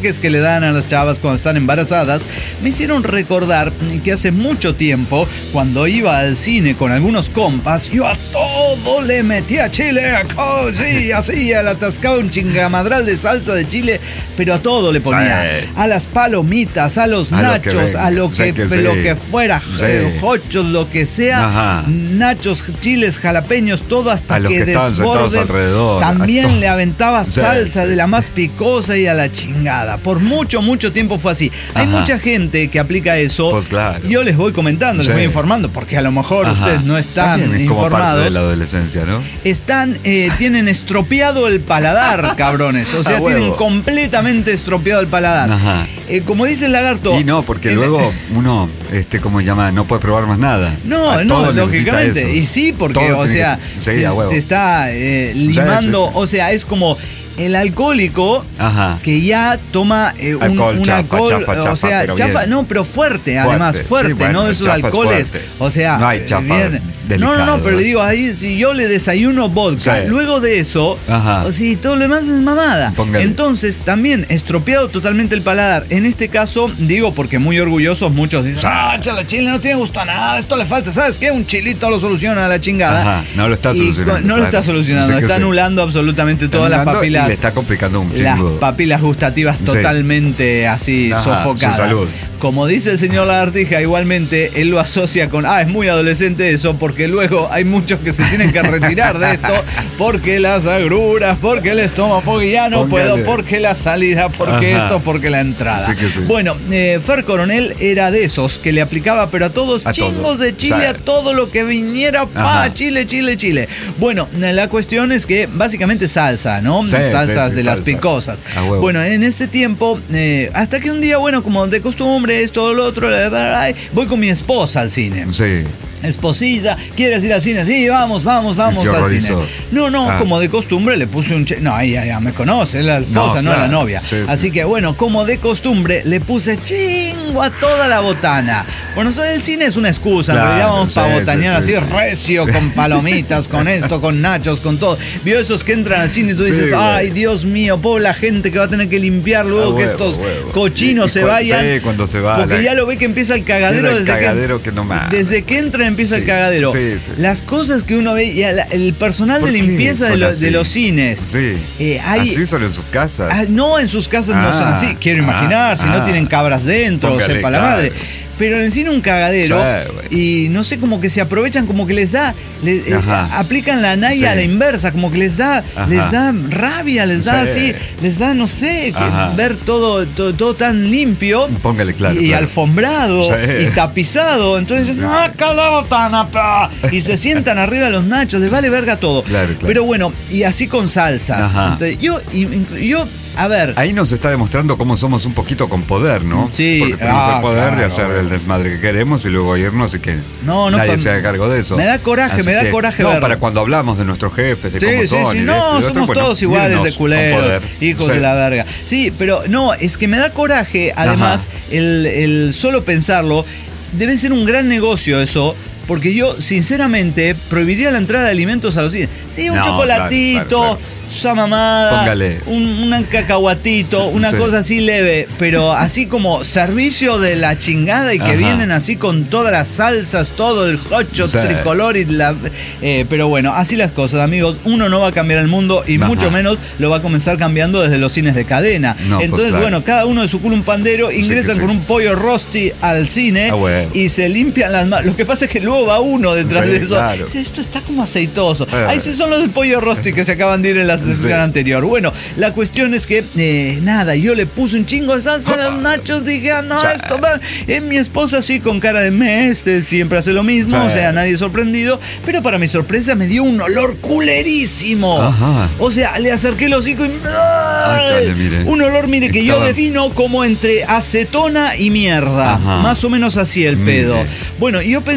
ataques que le dan a las chavas cuando están embarazadas me hicieron recordar que hace mucho tiempo, cuando iba al cine con algunos compas, yo a todo le metía chile, oh, sí, así, le atascaba un chingamadral de salsa de chile, pero a todo le ponía. Sí. A las palomitas, a los a nachos, lo que a lo que, que, sí. lo que fuera, sí. hochos, lo que sea, ajá. nachos, chiles, jalapeños, todo hasta a que, que desborde. También le aventaba sí, salsa sí, de la más picosa y a la chingada. Por mucho, mucho tiempo fue así. Hay ajá. mucha gente que aplica eso. Pues claro. Yo les voy comentando, sí. les voy informando, porque a lo mejor ajá. ustedes no están es informados. Como parte de la adolescencia, ¿no? Están, eh, tienen estropeado el paladar, cabrones. O sea, tienen completamente estropeado el paladar. Ajá. Eh, como dice el lagarto. Y no, porque el, luego uno, este, como se llama, no puede probar más nada. No, no, lógicamente. Eso. Y sí, porque, todo o sea, que, te, te está eh, limando, sí, sí, sí. o sea, es como el alcohólico ajá. que ya toma eh, un alcohol, un chafa, alcohol chafa, chafa, o sea, chafa, bien. no, pero fuerte, fuerte. además, fuerte, sí, bueno, no de esos alcoholes, o sea, no hay chafa bien, delicado, no, no, no, pero le digo, ahí si yo le desayuno vodka, sí. luego de eso, ajá. o si todo lo demás es mamada. Póngale. Entonces, también estropeado totalmente el paladar. En este caso, digo, porque muy orgullosos, muchos dicen, ah, chala, chile no tiene gusto a nada, esto le falta, ¿sabes qué? Un chilito lo soluciona a la chingada. Ajá. No lo está solucionando. Y, no claro. lo está solucionando, está anulando sí. absolutamente todas las papilas. Y le está complicando un chingo. Las papilas gustativas sí. totalmente así ajá, sofocadas. Su salud. Como dice el señor Lagartija, igualmente él lo asocia con, ah, es muy adolescente eso, porque luego hay muchos que se tienen que retirar de esto, porque las agruras, porque el estómago, porque ya no Póngale. puedo, porque la salida, porque ajá. esto, porque la entrada. Sí sí. Bueno, eh, Fer Coronel era de esos que le aplicaba, pero a todos a chingos todo. de chile, o sea, a todo lo que viniera, pa, chile, chile, chile. Bueno, la cuestión es que básicamente salsa, ¿no? Sí, Salsas sí, sí, de salsa. las picosas. Bueno, en ese tiempo, eh, hasta que un día, bueno, como de costumbre, esto, lo otro, voy con mi esposa al cine. Sí. Esposita, ¿quieres ir al cine? Sí, vamos, vamos, vamos al cine. No, no, ah. como de costumbre le puse un... Che- no, ella ya me conoce, es la esposa, no, no claro. la novia. Sí, Así sí. que bueno, como de costumbre le puse chingo a toda la botana. Bueno, o sea, el cine es una excusa, claro, en realidad vamos sí, para botanear sí, así sí. recio, con palomitas, con esto, con nachos, con todo. Vio esos que entran al cine y tú dices, sí, ay, Dios mío, pobre la gente que va a tener que limpiar luego ah, que huevo, estos huevo. cochinos y, y se cuando, vayan. Sí, cuando se va. Porque la... ya lo ve que empieza el cagadero el desde cagadero que, que no más. desde que entra empieza sí, el cagadero. Sí, sí. Las cosas que uno ve, y la, el personal de limpieza de, lo, de los cines. Sí. Eh, hay, así son en sus casas. Ah, no, en sus casas ah, no son así. Quiero imaginar, ah, si ah, no tienen cabras dentro, póngale, sepa claro. la madre. Pero en el cine un cagadero sí, y no sé, como que se aprovechan, como que les da, les, eh, aplican la naya sí. a la inversa, como que les da, Ajá. les da rabia, les da sí. así, les da, no sé, que ver todo, todo, todo tan limpio. Póngale claro. Y claro. alfombrado sí. y tapizado. Entonces, no, acá la botana, pa. Y se sientan arriba de los nachos, les vale verga todo. Claro, claro. Pero bueno, y así con salsas. Entonces, yo, y, yo a ver. Ahí nos está demostrando cómo somos un poquito con poder, ¿no? Sí. Porque tenemos ah, el poder claro, de hacer el desmadre que queremos y luego irnos y que no, no, nadie pa, se haga cargo de eso. Me da coraje, Así me da que, coraje no, ver. para cuando hablamos de nuestros jefes, de sí, cómo sí, son. Sí, y no, de somos otro, todos bueno, iguales de culeros, hijos sí. de la verga. Sí, pero no, es que me da coraje, además, el, el solo pensarlo, debe ser un gran negocio eso. Porque yo, sinceramente, prohibiría la entrada de alimentos a los cines. Sí, un no, chocolatito, claro, claro, claro. esa mamada, un, un cacahuatito, una sí. cosa así leve, pero así como servicio de la chingada y que Ajá. vienen así con todas las salsas, todo el hocho sí. tricolor y la... Eh, pero bueno, así las cosas, amigos. Uno no va a cambiar el mundo y Ajá. mucho menos lo va a comenzar cambiando desde los cines de cadena. No, Entonces, pues, claro. bueno, cada uno de su culo un pandero, ingresan sí con sí. un pollo rosti al cine ah, bueno. y se limpian las manos. Lo que pasa es que luego va uno detrás sí, de eso. Claro. Esto está como aceitoso. Eh. Ahí son los del pollo rosti que se acaban de ir en la sesión sí. anterior. Bueno, la cuestión es que, eh, nada, yo le puse un chingo de salsa a los nachos. Dije, ah, no, sí. esto va. Eh, mi esposa así con cara de me, este siempre hace lo mismo. Sí. O sea, nadie sorprendido. Pero para mi sorpresa me dio un olor culerísimo. Ajá. O sea, le acerqué el hocico y. Ah, chale, mire. Un olor, mire, que Estaba... yo defino como entre acetona y mierda. Ajá. Más o menos así el pedo. Mire. Bueno, yo pensaba que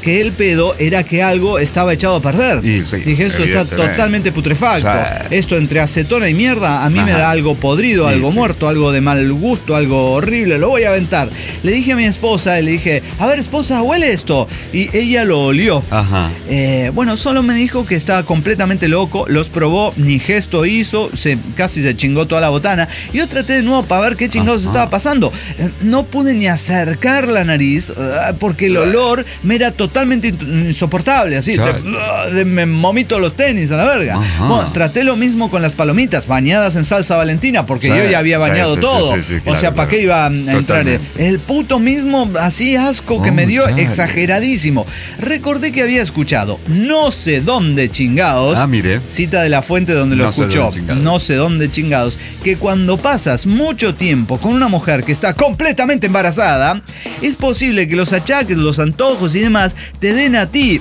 que el pedo era que algo estaba echado a perder. Y sí, Dije, esto está totalmente putrefacto. O sea, esto entre acetona y mierda, a mí ajá. me da algo podrido, Sí, algo sí. muerto, algo de mal gusto, algo horrible, lo voy a aventar. Le dije a mi esposa, le dije, a ver, esposa, huele esto. Y ella lo olió. Ajá. Eh, bueno, solo me dijo que estaba completamente loco, los probó, ni gesto hizo, se, casi se chingó toda la botana. Y yo traté de nuevo para ver qué chingados Ajá. estaba pasando. Eh, no pude ni acercar la nariz uh, porque el olor me era totalmente insoportable, así, Chale. de, uh, de- me vomito los tenis a la verga. Ajá. Bueno, traté lo mismo con las palomitas, bañadas en salsa valentina, porque Sí, yo ya había sí, bañado sí, todo. sí, sí, sí, o claro, sea, ¿para claro. qué iba a entrar? Totalmente. El puto mismo, así asco que Oh, me dio, chale. exageradísimo. Recordé que había escuchado, no sé dónde chingados, Ah, mire. cita de la fuente donde lo No sé escuchó, dónde chingados. no sé dónde chingados, que cuando pasas mucho tiempo con una mujer que está completamente embarazada, es posible que los achaques, los antojos y demás te den a ti.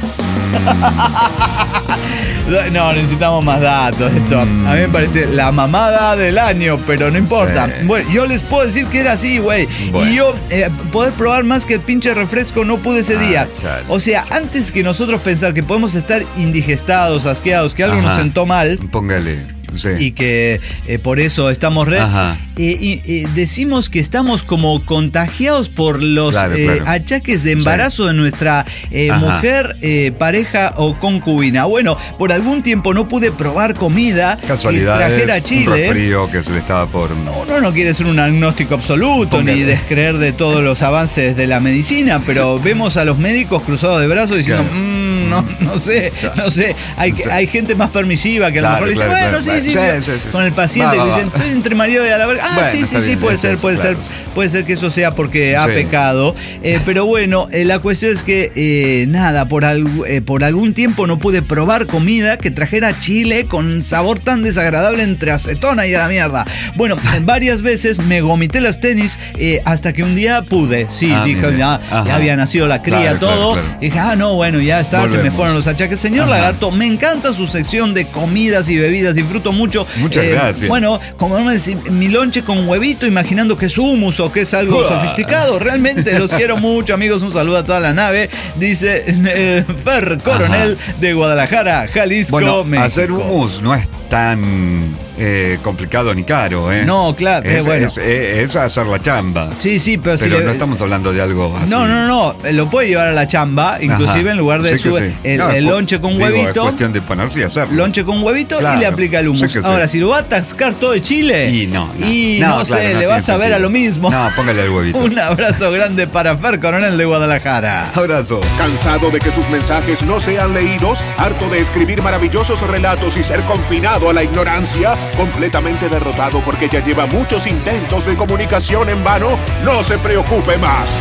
No, necesitamos más datos. Esto a mí me parece la mamada del año, pero no importa. Sí. Bueno, yo les puedo decir que era así, güey. Bueno. Y yo eh, poder probar más que el pinche refresco no pude ese Ah, día. chale. O sea, antes que nosotros pensar que podemos estar indigestados, asqueados, que algo Ajá. nos sentó mal Póngale. Sí. y que eh, por eso estamos re... Ajá. eh, y, eh, decimos que estamos como contagiados por los Claro, eh, claro. achaques de embarazo de nuestra eh, Ajá. mujer, eh, pareja o concubina. Bueno, por algún tiempo no pude probar comida que Casualidades, trajera a un Chile. resfrío que se le estaba por... Uno no quiere ser un agnóstico absoluto Póngale. ni descreer de todos los avances de la medicina, pero vemos a los médicos cruzados de brazos diciendo, Claro. "Mm, no, no sé, no sé. Hay, Sí. hay gente más permisiva que a lo Claro, mejor le dice, claro, bueno, claro, sí, sí, claro. sí, Sí, sí, con sí. el paciente Va, que va, dicen, va. estoy entre marido y a la verga. Ah, Bueno, sí, está sí, sí, bien, puede es ser, eso, puede claro. ser. Puede ser que eso sea porque ha Sí. pecado. Eh, pero bueno, eh, la cuestión es que, eh, nada, por, algu- eh, por algún tiempo no pude probar comida que trajera chile con sabor tan desagradable entre acetona y a la mierda. Bueno, varias veces me gomité las tenis eh, hasta que un día pude. Sí, Ah, dije, mire. ya, Ajá. ya había nacido la cría, Claro, todo. claro, claro. Dije, ah, no, bueno, ya está, se me Volvemos. fueron los achaques. Señor Ajá. Lagarto, me encanta su sección de comidas y bebidas, disfruto mucho. Muchas Eh, gracias. Bueno, como me decís, mi lonche con huevito, imaginando que es hummus o que es algo Uah. sofisticado. Realmente los quiero mucho, amigos. Un saludo a toda la nave. Dice eh, Fer Coronel de Guadalajara, Jalisco, Bueno, México. hacer hummus no es tan eh, complicado ni caro, ¿eh? No, claro, qué es, bueno. Es, es- es hacer la chamba. Sí, sí, pero, si Pero le- no estamos hablando de algo así. No, no, no, lo puede llevar a la chamba, inclusive Ajá. en lugar de Sí que su, sí. el, No, el es lonche con digo, huevito. Es cuestión de ponerse y hacerlo. Lonche con huevito Claro, y le aplica el hummus. sí que sí. Ahora, si lo va a atascar todo de chile, Y no, no. y No, no, claro, sé, no le vas tiene a ver a sentido. lo mismo. No, póngale el huevito. Un abrazo grande para Fer Coronel de Guadalajara. Abrazo. ¿Cansado de que sus mensajes no sean leídos? ¿Harto de escribir maravillosos relatos y ser confinado a la ignorancia? ¿Completamente derrotado porque ya lleva muchos intentos de comunicación en vano? No se preocupe más.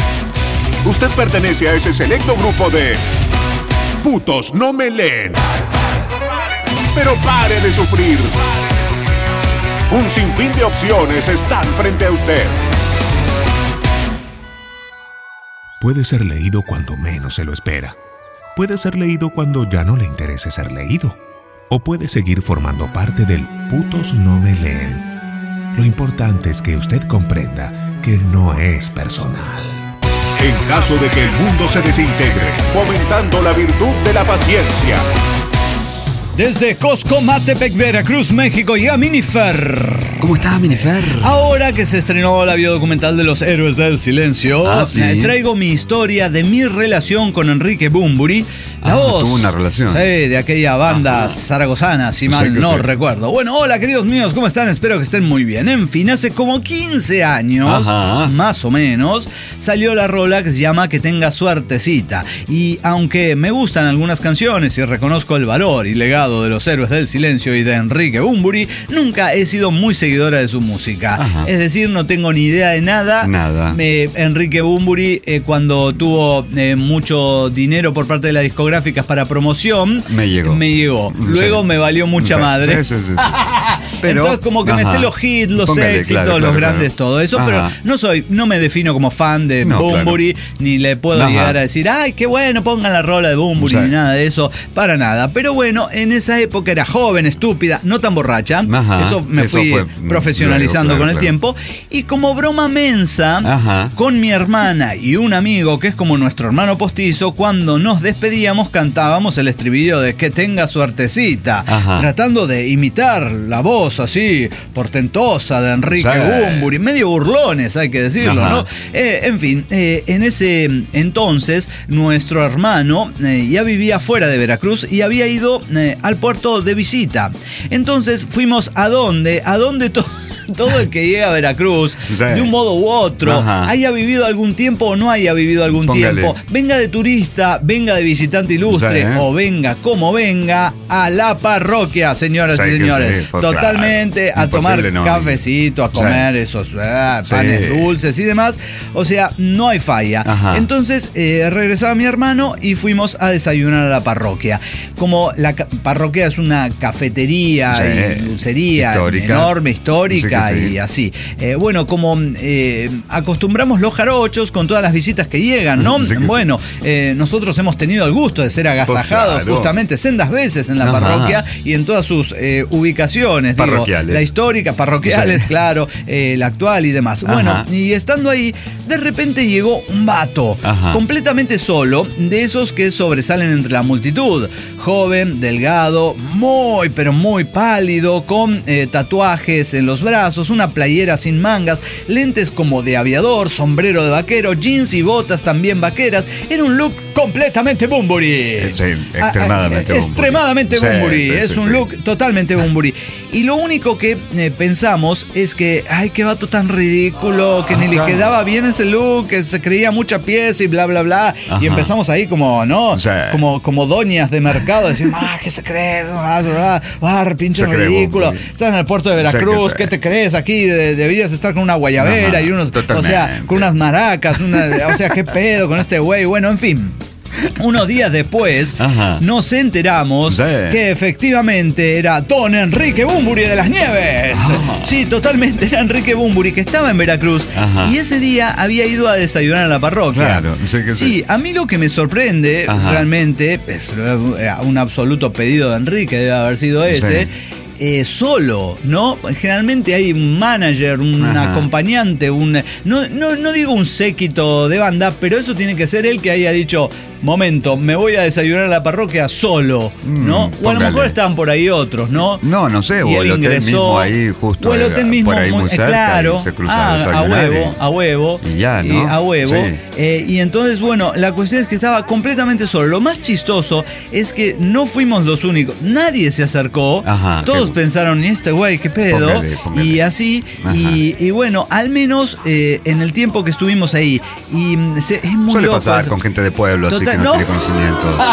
Usted pertenece a ese selecto grupo de putos no me leen. Pero pare de sufrir. Un sinfín de opciones están frente a usted. Puede ser leído cuando menos se lo espera. Puede ser leído cuando ya no le interese ser leído. O puede seguir formando parte del putos no me leen. Lo importante es que usted comprenda que no es personal. En caso de que el mundo se desintegre, fomentando la virtud de la paciencia. Desde Coscomatepec, Veracruz, México, y a Minifer. ¿Cómo estás, Minifer? Ahora que se estrenó la biodocumental de los Héroes del Silencio, Ah, sí. eh, traigo mi historia de mi relación con Enrique Bunbury. La Ah, voz. tuvo una relación. Sí, de aquella banda zaragozana, si mal Sí que no sí. recuerdo. Bueno, hola queridos míos, ¿cómo están? Espero que estén muy bien. En fin, hace como quince años, Ajá. más o menos, salió la rola que se llama Que tenga suertecita. Y aunque me gustan algunas canciones y reconozco el valor y legado de los Héroes del Silencio y de Enrique Bunbury, nunca he sido muy seguidora de su música. Ajá. Es decir, no tengo ni idea de nada. Nada. Eh, Enrique Bunbury, eh, cuando tuvo eh, mucho dinero por parte de las discográficas para promoción, Me llegó. Me llegó. Sí. Luego me valió mucha Sí, madre. sí, sí, sí, sí. pero... Entonces como que ajá. me sé los hits, los Póngale, éxitos, claro, los claro, grandes, claro. todo eso, Ajá. pero no soy, no me defino como fan de No, Bunbury, ni le puedo Ajá. llegar a decir, ay, qué bueno, pongan la rola de Bunbury, Sí. ni nada de eso, para nada. Pero bueno, en esa época era joven, estúpida, no tan borracha. Ajá. Eso me Eso fui fue, profesionalizando claro, claro, con el claro. tiempo. Y como broma mensa, Ajá. con mi hermana y un amigo que es como nuestro hermano postizo, cuando nos despedíamos cantábamos el estribillo de Que tenga suertecita, Ajá. tratando de imitar la voz así portentosa de Enrique Sí. Bunbury, medio burlones, hay que decirlo, Ajá. ¿no? Eh, en fin, eh, en ese entonces nuestro hermano eh, ya vivía fuera de Veracruz y había ido eh, al puerto de visita. Entonces fuimos a dónde, a dónde todo... Todo el que llega a Veracruz, Sí. de un modo u otro, Ajá. haya vivido algún tiempo o no haya vivido algún Póngale. tiempo, venga de turista, venga de visitante ilustre Sí, ¿eh? o venga como venga, a la parroquia, señoras Sí, y que señores. sí, pues, Totalmente claro. a tomar Imposible, no. cafecito, a Sí. comer esos ah, Sí. panes dulces y demás. O sea, no hay falla. Ajá. Entonces eh, regresaba mi hermano y fuimos a desayunar a la parroquia. Como la ca- parroquia es una cafetería Sí. y dulcería Histórica. enorme, histórica Sí que sí. y así. Eh, bueno, como eh, acostumbramos los jarochos con todas las visitas que llegan, ¿no? Sí que sí. Bueno, eh, nosotros hemos tenido el gusto de ser agasajados Pues claro. justamente sendas veces en la Ajá. parroquia y en todas sus eh, ubicaciones. digo, Parroquiales. la histórica, parroquiales, Sí. claro, eh, la actual y demás. Ajá. Bueno, y estando ahí, de repente llegó un vato, Ajá. completamente solo, de esos que sobresalen entre la multitud. Joven, delgado, muy, pero muy pálido, con eh, tatuajes en los brazos, una playera sin mangas, lentes como de aviador, sombrero de vaquero, jeans y botas también vaqueras. Era un look completamente Bunbury. Sí, extremadamente Ah, ah, Extremadamente Bunbury. Bunbury. Sí, sí, es sí, un sí. look totalmente Bunbury. Y lo único que eh, pensamos es que, ay, qué vato tan ridículo, que Ah, ni claro. le quedaba bien ese look, que se creía mucha pieza y bla, bla, bla. Ajá. Y empezamos ahí como, ¿no? Sí. Como, como doñas de mercado, diciendo, ah, ¿qué se cree? Ah, ah, ah, pinche Se cree ridículo. Bunbury. Estás en el puerto de Sí, Veracruz, que ¿qué sí. te crees aquí? De- deberías estar con una guayabera Ajá, y unos, o totalmente. sea, con unas maracas, una, o sea, ¿qué pedo con este güey? Bueno, en fin. Unos días después Ajá. nos enteramos Sí. que efectivamente era Don Enrique Bunbury de las Nieves. Ah. Sí, totalmente era Enrique Bunbury que estaba en Veracruz Ajá. y ese día había ido a desayunar a la parroquia. Claro, sí que sí. a mí lo que me sorprende Ajá. realmente, es un absoluto pedido de Enrique, debe haber sido ese. Sí. Eh, solo, ¿no? Generalmente hay un manager, un Ajá. acompañante, un no, no, no digo un séquito de banda, pero eso tiene que ser él que haya dicho, momento, me voy a desayunar a la parroquia solo, Mm, ¿no? O a lo póngale. mejor estaban por ahí otros, ¿no? No, no sé, Y o él el hotel ingresó, mismo ahí justo o el hotel eh, mismo por ahí muy eh, cerca, claro, y se cruza ah, a a desayunar huevo, y- a huevo y ya, ¿no? a huevo. Sí. Eh, y entonces, bueno, la cuestión es que estaba completamente solo. Lo más chistoso es que no fuimos los únicos. Nadie se acercó. Ajá, Todos qué- pensaron, ¿y este güey qué pedo? Póngale, póngale. Y así. Ajá. Y, y bueno, al menos eh, en el tiempo que estuvimos ahí. Y mm, se- es muy Suele loco pasar eso. con gente de pueblo, así Total- que no, no. tiene conocimientos.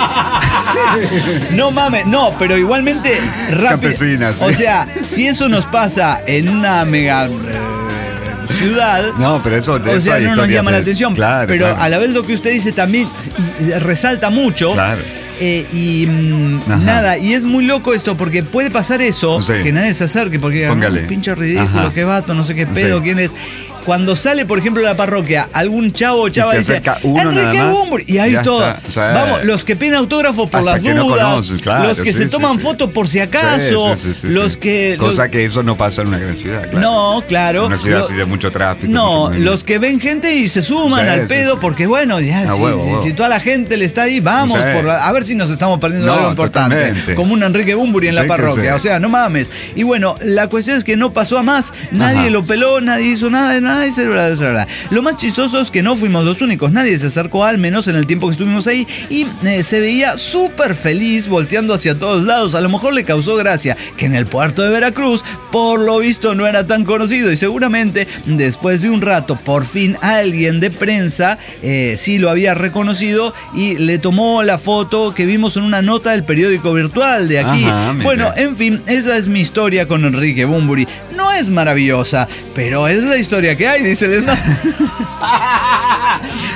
No mames, no, pero igualmente rápido. Campesinas, sí. O sea, si eso nos pasa en una mega eh, ciudad. No, pero eso de O eso sea, hay no nos historias llama la de- atención. Claro, pero claro. a la vez lo que usted dice también y- y resalta mucho. Claro. Eh, y mm, Ajá. nada, y es muy loco esto porque puede pasar eso, Sí. que nadie se acerque porque diga, Póngale. "No, pinche ridículo, Ajá. qué vato, no sé qué pedo, Sí. quién es. Cuando sale, por ejemplo, a la parroquia, algún chavo o chava se dice, acerca uno Enrique nada más, Bunbury, y ahí ya todo. está. O sea, Vamos, los que piden autógrafos por hasta las que no dudas, conoces, claro, los que sí, se sí, toman sí. fotos por si acaso, Sí, sí, sí, sí, los sí. que... Cosa los- que eso no pasa en una gran ciudad, claro. No, claro. Una ciudad Lo- así de mucho tráfico. No, mucho movimiento. los que ven gente y se suman Sí, al sí, pedo sí. porque bueno, ya A si, huevo, si- huevo. si toda la gente le está ahí, vamos Sí. por la- a ver si nos estamos perdiendo No, algo importante. totalmente. Como un Enrique Bunbury en Sí la que parroquia, sí. o sea, no mames. Y bueno, la cuestión es que no pasó a más, nadie Ajá. lo peló, nadie hizo nada, nada, y se- bla, bla, bla. Lo más chistoso es que no fuimos los únicos, nadie se acercó al menos en el tiempo que estuvimos ahí y eh, se veía súper feliz volteando hacia todos lados. A lo mejor le causó gracia que en el puerto de Veracruz, por lo visto, no era tan conocido y seguramente después de un rato, por fin alguien de prensa eh, sí lo había reconocido y le tomó la foto que vimos en una nota del periódico virtual de aquí. Ajá, mire. Bueno, en fin, esa es mi historia con Enrique Bunbury. No es maravillosa, pero es la historia que hay, dice el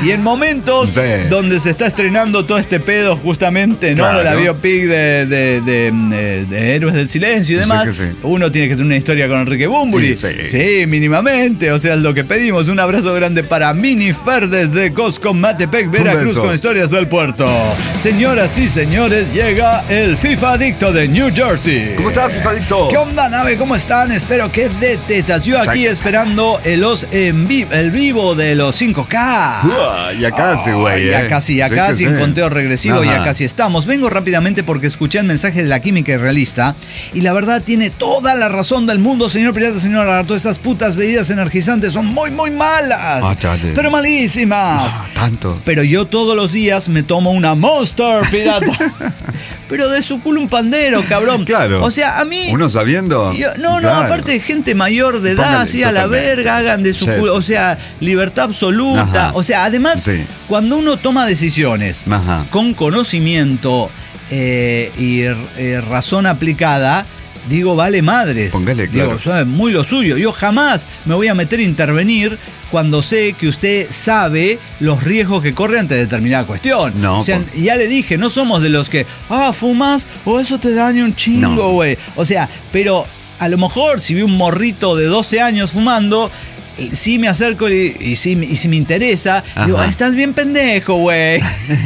Y en momentos Sí. donde se está estrenando todo este pedo justamente, ¿no? Claro. De la biopic de, de, de, de- de Héroes del Silencio y Sí demás, que sí. uno tiene que tener una historia con Enrique Bunbury. Sí. Sí, mínimamente, o sea, es lo que pedimos. Un abrazo grande para Mini Fer desde Cosco, Matepec, Veracruz, beso. con historias del puerto. Señoras y señores, llega el FIFA Adicto de New Jersey. ¿Cómo estás, Fifadicto? ¿Qué onda, nave? ¿Cómo están? Espero que de tetas. Yo aquí Exacto. esperando el, los en vi- el vivo de los cinco K. Uah, ya casi, güey. Ay, ya eh. casi, ya Sí casi, que en sí. conteo regresivo, ya Ajá. casi estamos. Vengo rápidamente porque escuché el mensaje de la química realista y la verdad tiene toda la razón del mundo, señor Pirata, señor Lagarto. Esas putas bebidas energizantes son muy, muy malas. Ah, chale. Pero malísimas. Ah, tanto. Pero yo todos los días me tomo una Monster, pirata. Pero de su culo un pandero, cabrón. Claro. O sea, a mí... Uno sabiendo. Yo- no, no, Claro. aparte gente mayor de edad, Póngale, así a la totalmente. verga, hagan de su Sí, culo, sí, o sea, libertad absoluta. Ajá. O sea, además, Sí. cuando uno toma decisiones Ajá. con conocimiento eh, y eh, razón aplicada, digo, vale madres. Póngale, claro. Digo, es muy lo suyo. Yo jamás me voy a meter a intervenir cuando sé que usted sabe los riesgos que corre ante determinada cuestión. No, o sea, por- ya le dije, no somos de los que, ah, fumas o eso te daña un chingo, No. güey. O sea, pero a lo mejor si vi un morrito de doce años fumando, eh, sí me acerco y, y, sí, y si me interesa, Ajá. digo, "Ah, estás bien pendejo, güey."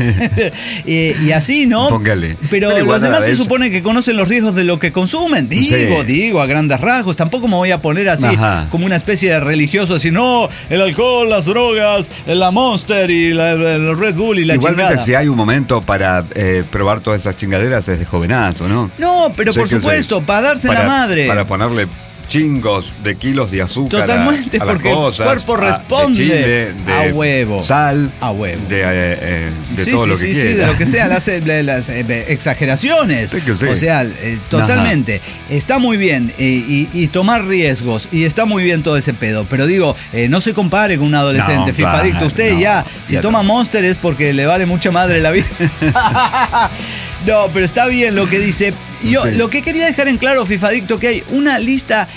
y, y así, ¿no? Póngale. Pero, Pero igual los a la demás se vez- supone que conocen los riesgos de lo que consumen. Digo, Sí. digo, a grandes rasgos. Tampoco me voy a poner así Ajá. como una especie de religioso, decir, no, el alcohol, las drogas, la Monster y la, el Red Bull y la Igualmente, chingada. si hay un momento para eh, probar todas esas chingaderas, es de jovenazo, ¿no? No, pero Sé por que supuesto, sí. para darse Para- la madre. Para ponerle chingos de kilos de azúcar. a- Totalmente, a las porque el cosas, cuerpo a- responde. De chile, de A huevo. sal. A huevo. De, eh, eh, de sí, todo sí, lo que sí, quiera. sí, de lo que sea, las, eh, las, eh, exageraciones. Sí que sí. O sea, eh, totalmente. Está muy bien eh, y, y tomar riesgos y está muy bien todo ese pedo. Pero digo, eh, no se compare con un adolescente, No, fifadicto. claro, Usted no, ya, si ya toma no. Monster es porque le vale mucha madre la vida. No, pero está bien lo que dice. Yo Sí. lo que quería dejar en claro, fifadicto, que hay una lista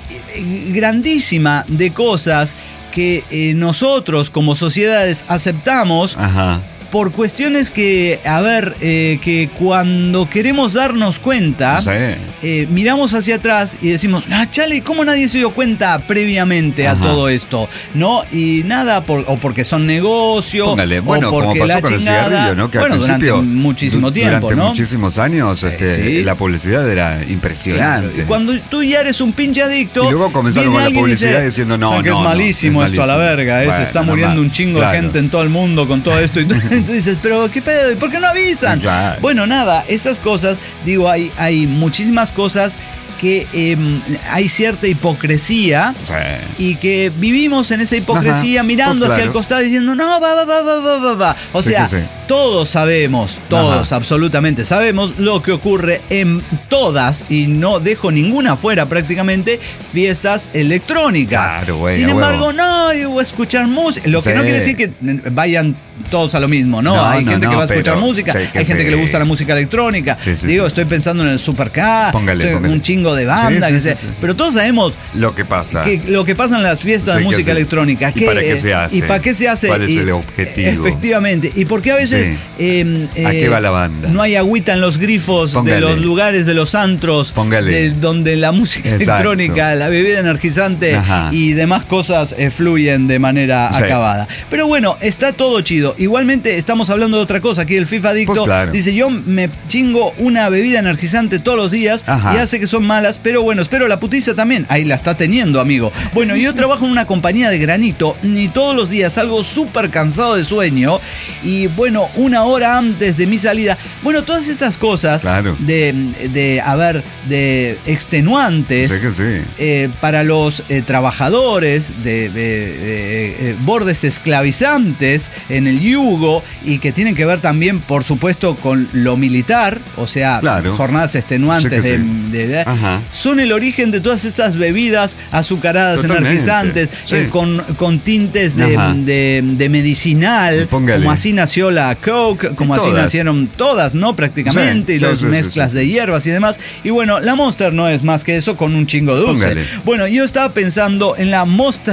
eh, grandísima de cosas que eh, nosotros como sociedades aceptamos Ajá. por cuestiones que, a ver, eh, que cuando queremos darnos cuenta, Sí. eh, miramos hacia atrás y decimos, ah, chale, ¿cómo nadie se dio cuenta previamente a Ajá. todo esto? ¿No? Y nada, por, o porque son negocios, Póngale, o bueno, como porque pasó la con el chingada. cigarrillo, ¿no? Que bueno, al principio, durante muchísimo du- tiempo, durante ¿no? muchísimos años, este, sí. la publicidad era Claro, impresionante. y cuando tú ya eres un pinche adicto. Y luego comenzaron viene con la alguien y publicidad dice, diciendo, no, "O sea, que no, es no, malísimo es esto a la malísimo". verga, eh, Bueno, se está muriendo normal, un chingo claro. de gente en todo el mundo con todo esto. Y tú, tú dices, pero ¿qué pedo? ¿Y por qué no avisan? Claro. Bueno, nada, esas cosas, digo, hay, hay muchísimas cosas que eh, hay cierta hipocresía. Sí. Y que vivimos en esa hipocresía Ajá, mirando pues hacia claro. el costado diciendo, no, va, va, va, va, va, va, va. O Sí sea, que sí. todos sabemos, todos Ajá. absolutamente sabemos lo que ocurre en todas, y no dejo ninguna fuera prácticamente, fiestas electrónicas. Claro, güey, Sin a embargo, huevo. no, yo voy a escuchar música. Lo que Sí. no quiere decir que vayan todos a lo mismo, ¿no? No, hay no, gente que no, va a escuchar pero música, sí que hay gente sí. que le gusta la música electrónica. Sí, sí, Digo, sí, estoy sí. pensando en el Super K, Póngale, estoy- póngale. un chingo de bandas, Sí, que sí, sea- sí, sí. pero todos sabemos Lo que pasa. que lo que pasa en las fiestas Sí, de que música sí. electrónica. ¿Y para qué se hace? ¿Y para qué se hace? ¿Cuál es Y- el objetivo? Efectivamente. ¿Y por qué a veces Sí. eh, ¿A eh, qué va la banda? no hay agüita en los grifos Póngale. de los lugares, de los antros, Póngale. de donde la música Exacto. electrónica, la bebida energizante Ajá. y demás cosas eh, fluyen de manera Sí. acabada? Pero bueno, está todo chido. Igualmente estamos hablando de otra cosa. Aquí el FIFA Adicto Pues claro. dice, yo me chingo una bebida energizante todos los días Ajá. y hace que son malas, pero bueno, espero la putiza también. Ahí la está teniendo, amigo. Bueno, yo trabajo en una compañía de granito y todos los días salgo súper cansado de sueño y bueno, una hora antes de mi salida, bueno, todas estas cosas Claro. de, de, a ver, de extenuantes Sí que sí. eh, para los eh, trabajadores de, de- de, eh, bordes esclavizantes en el yugo y que tienen que ver también, por supuesto, con lo militar, o sea, Claro. jornadas extenuantes Sí que de, sí. de- de- Ajá. son el origen de todas estas bebidas azucaradas, Totalmente. energizantes, Sí. eh, con, con tintes de, Ajá. de- de medicinal, Póngale. como así nació la Coke, como así Todas. nacieron todas, ¿no? Prácticamente, Sí, y sí, los sí, sí, mezclas sí. de hierbas y demás. Y bueno, la Monster no es más que eso con un chingo dulce. Póngale. Bueno, yo estaba pensando en la Monstercita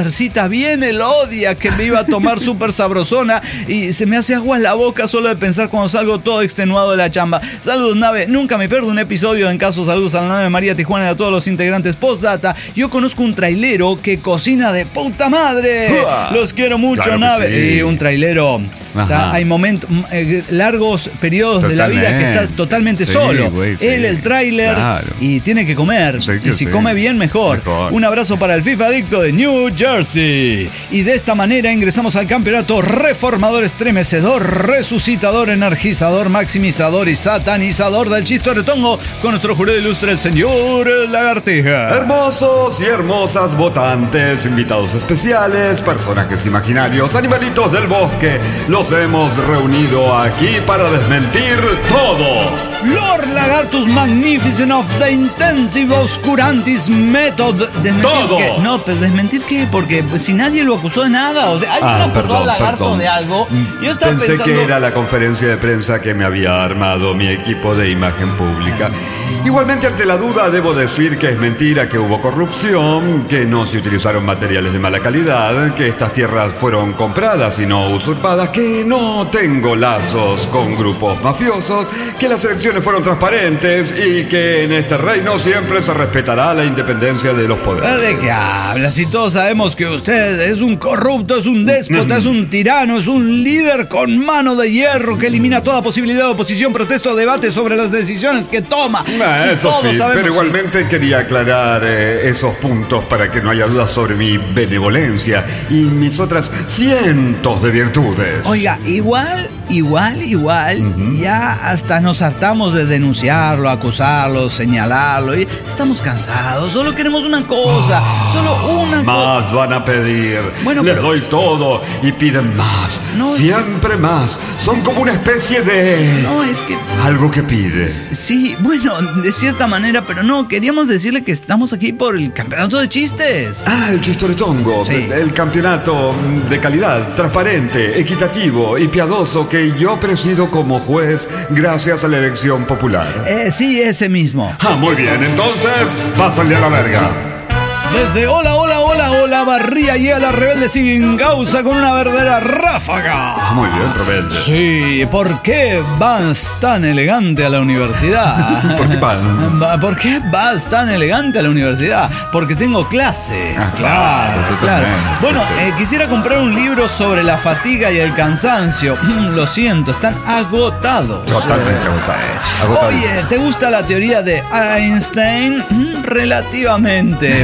bien Elodia, que me iba a tomar súper sabrosona y se me hace agua en la boca solo de pensar cuando salgo todo extenuado de la chamba. Saludos, nave. Nunca me pierdo un episodio. En caso, saludos a la nave María Tijuana y a todos los integrantes. Postdata, yo conozco un trailero que cocina de puta madre. ¡Uah! Los quiero mucho, claro nave. Sí. Y un trailero. Está, hay momentos, eh, largos periodos totalmente de la vida que está totalmente sí, solo. Güey, sí. Él, el tráiler, claro. Y tiene que comer. Sí, que y si sí. come bien, mejor. mejor. Un abrazo para el FIFA adicto de New Jersey. Y de esta manera ingresamos al campeonato reformador, estremecedor, resucitador, energizador, maximizador y satanizador del chistoretongo con nuestro jurado ilustre, el señor Lagartija. Hermosos y hermosas votantes, invitados especiales, personajes imaginarios, animalitos del bosque, los hemos reunido aquí para desmentir todo. Lord Lagartus Magnificent of the Intensive Oscurantis Method. ¿Desmentir todo. Qué? No, pero ¿desmentir qué? Porque pues, si nadie lo acusó de nada, o sea, alguien ah, acusó perdón, al Lagarto perdón. de algo. Yo estaba Pensé pensando... que era la conferencia de prensa que me había armado mi equipo de imagen pública. Igualmente, ante la duda, debo decir que es mentira que hubo corrupción, que no se utilizaron materiales de mala calidad, que estas tierras fueron compradas y no usurpadas, que no tengo lazos con grupos mafiosos, que las elecciones fueron transparentes y que en este reino siempre se respetará la independencia de los poderes. ¿De qué hablas? Si todos sabemos que usted es un corrupto, es un déspota, es un tirano, es un líder con mano de hierro que elimina toda posibilidad de oposición, protesto o debate sobre las decisiones que toma. Ah, si eso sí, sabemos, pero igualmente sí. quería aclarar eh, esos puntos para que no haya dudas sobre mi benevolencia y mis otras cientos de virtudes. Oiga, igual, igual, igual, uh-huh. ya hasta nos hartamos de denunciarlo, acusarlo, señalarlo y estamos cansados, solo queremos una cosa, oh, solo una cosa. Más van a pedir, bueno, les pero... doy todo y piden más, no, siempre es que... más, son como una especie de... No, es que... Algo que pides. Sí, bueno, de cierta manera, pero no, queríamos decirle que estamos aquí por el campeonato de chistes. Ah, el chistoretongo, sí. el, el campeonato de calidad, transparente, equitativo y piadoso que yo presido como juez gracias a la elección popular. Eh, sí, ese mismo. Ah, muy bien, entonces, pásale a la verga. Desde hola, hola, hola, hola, Barría llega la rebelde sin causa con una verdadera ráfaga. Ah, muy bien, rebelde. Sí, ¿por qué vas tan elegante a la universidad? ¿Por qué vas? ¿Por qué vas tan elegante a la universidad? Porque tengo clase. Ah, claro, claro. Bueno, eh, quisiera comprar un libro sobre la fatiga y el cansancio. Lo siento, están agotados. Totalmente agotados. agotados. Oye, ¿te gusta la teoría de Einstein? Relativamente.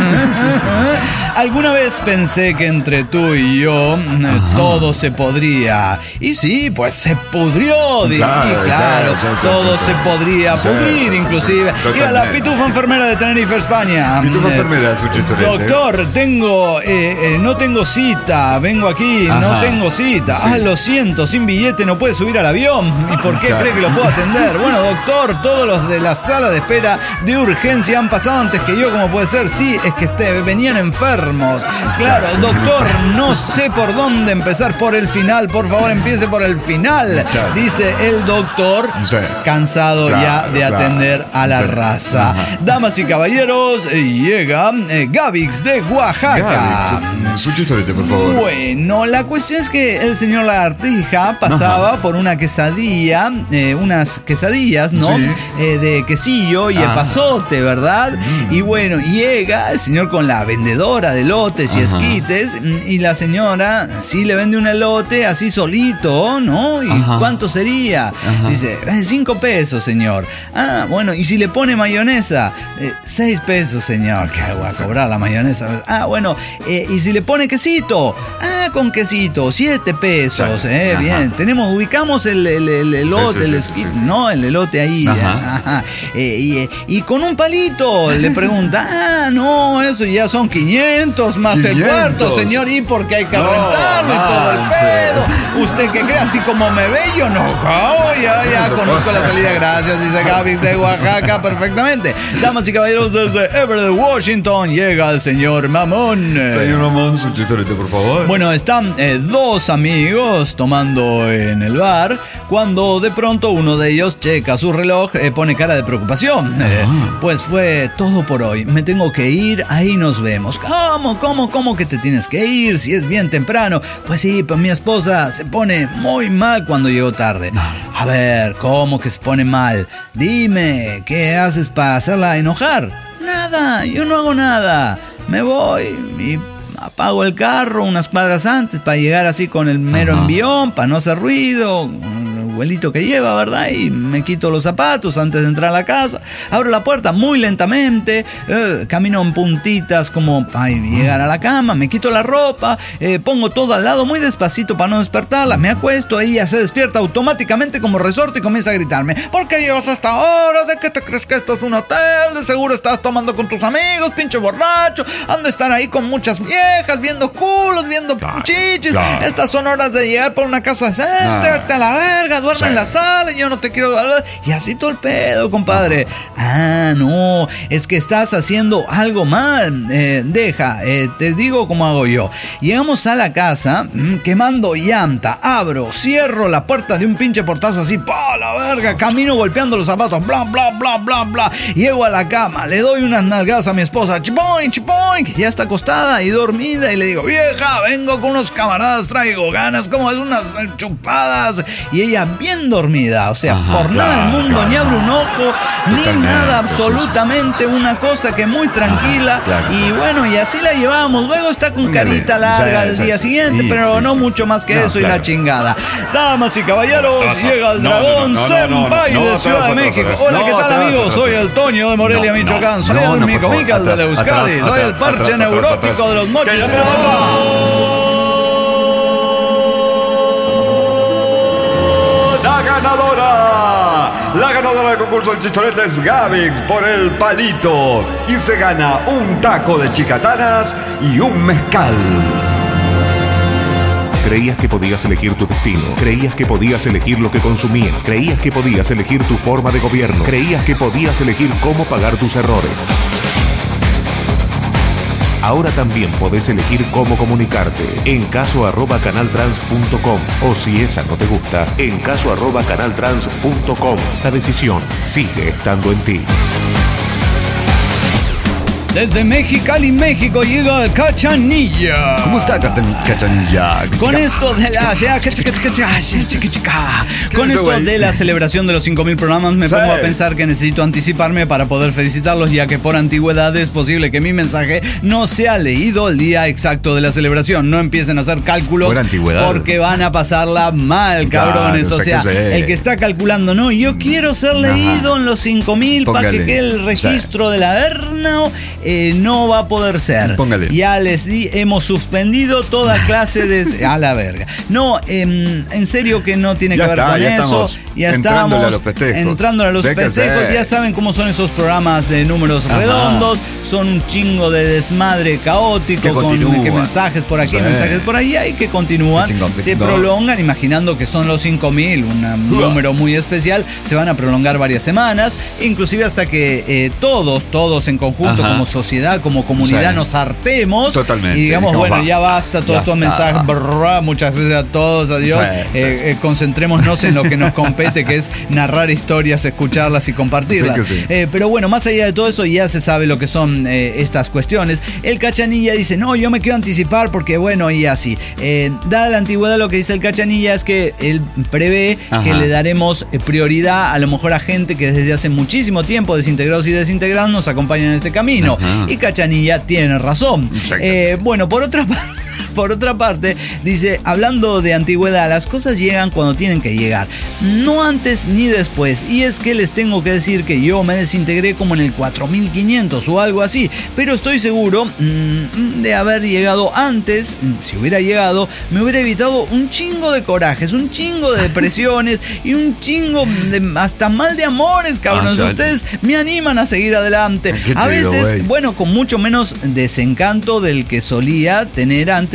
Alguna vez pensé que entre tú y yo Ajá. todo se podría. Y sí, pues se pudrió. Claro, y claro, sí, sí, todo sí, sí, se podría sí, pudrir, sí, inclusive. Totalmente. Y a la pitufa enfermera de Tenerife, España. Pitufa enfermera, su chistorete. Doctor, tengo, eh, eh, no tengo cita. Vengo aquí, Ajá. no tengo cita. Sí. Ah, lo siento, sin billete no puede subir al avión. ¿Y por qué claro. cree que lo puedo atender? Bueno, doctor, todos los de la sala de espera de urgencia han pasado antes que yo, ¿cómo puede ser? Sí, es que este, venían enfermos. Claro, doctor, no sé por dónde empezar. Por el final, por favor, empiece por el final. Dice el doctor, sí. cansado claro, ya de claro. atender a la sí. raza. Ajá. Damas y caballeros, llega eh, Gavix de Oaxaca. Gavix, su chistorete, por favor. Bueno, la cuestión es que el señor Lagartija pasaba Ajá. por una quesadilla, eh, unas quesadillas, ¿no? Sí. Eh, de quesillo y Ajá. epazote, ¿verdad? Mm. Y bueno, llega el señor con la vendedora de elotes y Ajá. esquites y la señora sí le vende un elote así solito, ¿no? ¿Y Ajá. cuánto sería? Ajá. Dice, cinco pesos, señor. Ah, bueno, ¿y si le pone mayonesa? Eh, seis pesos, señor. ¿Qué voy a cobrar la mayonesa? Ah, bueno, eh, ¿y si le pone quesito? Ah, con quesito, siete pesos. Sí. Eh, bien, tenemos, ubicamos el, el, el elote, sí, sí, el esquite, sí, sí, sí. ¿no? El elote ahí. Ajá. Ajá. Eh, y, y con un palito le pregunta, ah, no, eso ya son quinientos más quinientos. El cuarto, señor, y porque hay que no, rentarlo y todo el pedo. Usted que cree, así como me ve, yo no. Oh, ya, ya conozco la salida, gracias, dice Gaby de Oaxaca, perfectamente. Damas y caballeros, desde Everett, Washington, llega el señor Mamón. Señor Mamón, con su chistorete, por favor. Bueno, están eh, dos amigos tomando en el bar cuando de pronto uno de ellos checa su reloj, eh, pone cara de preocupación. Eh, pues fue todo por hoy. Me tengo que ir, ahí nos vemos. ¿Cómo, cómo, cómo que te tienes que ir si es bien temprano? Pues sí, pues mi esposa se pone muy mal cuando llego tarde. A ver, ¿cómo que se pone mal? Dime, ¿qué haces para hacerla enojar? Nada, yo no hago nada. Me voy y apago el carro unas cuadras antes para llegar así con el mero Ajá. envión, para no hacer ruido, el vuelito que lleva, ¿verdad? Y me quito los zapatos antes de entrar a la casa, abro la puerta muy lentamente, eh, camino en puntitas como para llegar a la cama, me quito la ropa, eh, pongo todo al lado muy despacito para no despertarla, me acuesto, ella se despierta automáticamente como resorte y comienza a gritarme: ¿por qué llegas hasta ahora? ¿De qué te crees que esto es un hotel? De seguro estás tomando con tus amigos, pinche borracho, han de estar ahí con muchas viejas, viendo culos, viendo claro, chichis, claro. Estas son horas de llegar por una casa decente, vete a la verga, duerme sí. en la sala, yo no te quiero... Y así todo el pedo, compadre. Ah, no, es que estás haciendo algo mal. Eh, deja, eh, te digo cómo hago yo. Llegamos a la casa, mmm, quemando llanta, abro, cierro la puerta de un pinche portazo así, ¡pa, la verga! Camino golpeando los zapatos, bla, bla, bla, bla, bla. Llego a la cama, le doy unas nalgadas a mi esposa, chipoing, chipoing, ya está acostada y dormida, y le digo: vieja, vengo con unos camaradas, traigo ganas, como es unas chupadas. Y ella bien dormida, o sea, Ajá, por claro, nada del mundo, claro. ni abre un ojo, Totalmente, ni nada, absolutamente, una cosa que muy tranquila. Ajá, claro, y bueno, y así la llevamos. Luego está con carita larga el día siguiente, sí, pero sí, no sí, mucho sí. más que no, eso claro. y la chingada. Damas y caballeros, no, no, llega el dragón no, no, no, Senpai no, no, no, de Ciudad de México. Hola, ¿qué tal, amigos? Soy el Toño de Morelia, Michoacán. Soy el Mico Micas de la Euskadi. Soy el parche neurótico de los mochis. La ganadora, la ganadora del concurso del chistorete es Gavix por el palito y se gana un taco de chicatanas y un mezcal. Creías que podías elegir tu destino, creías que podías elegir lo que consumías, creías que podías elegir tu forma de gobierno, creías que podías elegir cómo pagar tus errores. Ahora también podés elegir cómo comunicarte en caso arroba canaltrans punto com o si esa no te gusta, en caso arroba canaltrans punto com. La decisión sigue estando en ti. Desde Mexicali, México, llega el Cachanilla. ¿Cómo está, Cachanilla? Con esto de la... Con esto de la celebración de los cinco mil programas me sí. pongo a pensar que necesito anticiparme para poder felicitarlos, ya que por antigüedad es posible que mi mensaje no sea leído el día exacto de la celebración. No empiecen a hacer cálculos por antigüedad, porque van a pasarla mal, cabrones. Claro, o sea, que el que está calculando, no, yo quiero ser leído Ajá. en los cinco mil para que quede el registro sí. de la Ernao. Eh, no va a poder ser. Póngale. Ya les di, hemos suspendido toda clase de... A la verga. No, eh, en serio que no tiene ya que ver está, con ya eso. Ya estamos a los festejos. Entrando a los sé festejos. Ya saben cómo son esos programas de números Ajá. redondos. Son un chingo de desmadre caótico. Que con que mensajes por aquí, sí. mensajes por allá. Y que continúan. Chingón, se chingón. prolongan, imaginando que son los cinco mil. Un uh. número muy especial. Se van a prolongar varias semanas. Inclusive hasta que eh, todos, todos en conjunto, Ajá. como sociedad, como comunidad, sí. nos hartemos. Totalmente. Y digamos, bueno, va. ya basta todos estos mensajes. Brrr, muchas gracias a todos, adiós. Sí, eh, sí, sí. Eh, concentrémonos en lo que nos compete, que es narrar historias, escucharlas y compartirlas. Sí sí. Eh, pero bueno, más allá de todo eso, ya se sabe lo que son eh, estas cuestiones. El Cachanilla dice: no, yo me quiero anticipar porque bueno, y así. Eh, dada la antigüedad, lo que dice el Cachanilla es que él prevé Ajá. que le daremos prioridad a lo mejor a gente que desde hace muchísimo tiempo, desintegrados y desintegrados, nos acompañan en este camino. Ajá. Y Cachanilla tiene razón. Eh, bueno, por otra parte, por otra parte, dice, hablando de antigüedad, las cosas llegan cuando tienen que llegar, no antes ni después. Y es que les tengo que decir que yo me desintegré como en el cuatro mil quinientos o algo así, pero estoy seguro mmm, de haber llegado antes. Si hubiera llegado, me hubiera evitado un chingo de corajes, un chingo de depresiones y un chingo de hasta mal de amores, cabrones. Ah, ustedes me animan a seguir adelante. A veces, wey. bueno, con mucho menos desencanto del que solía tener antes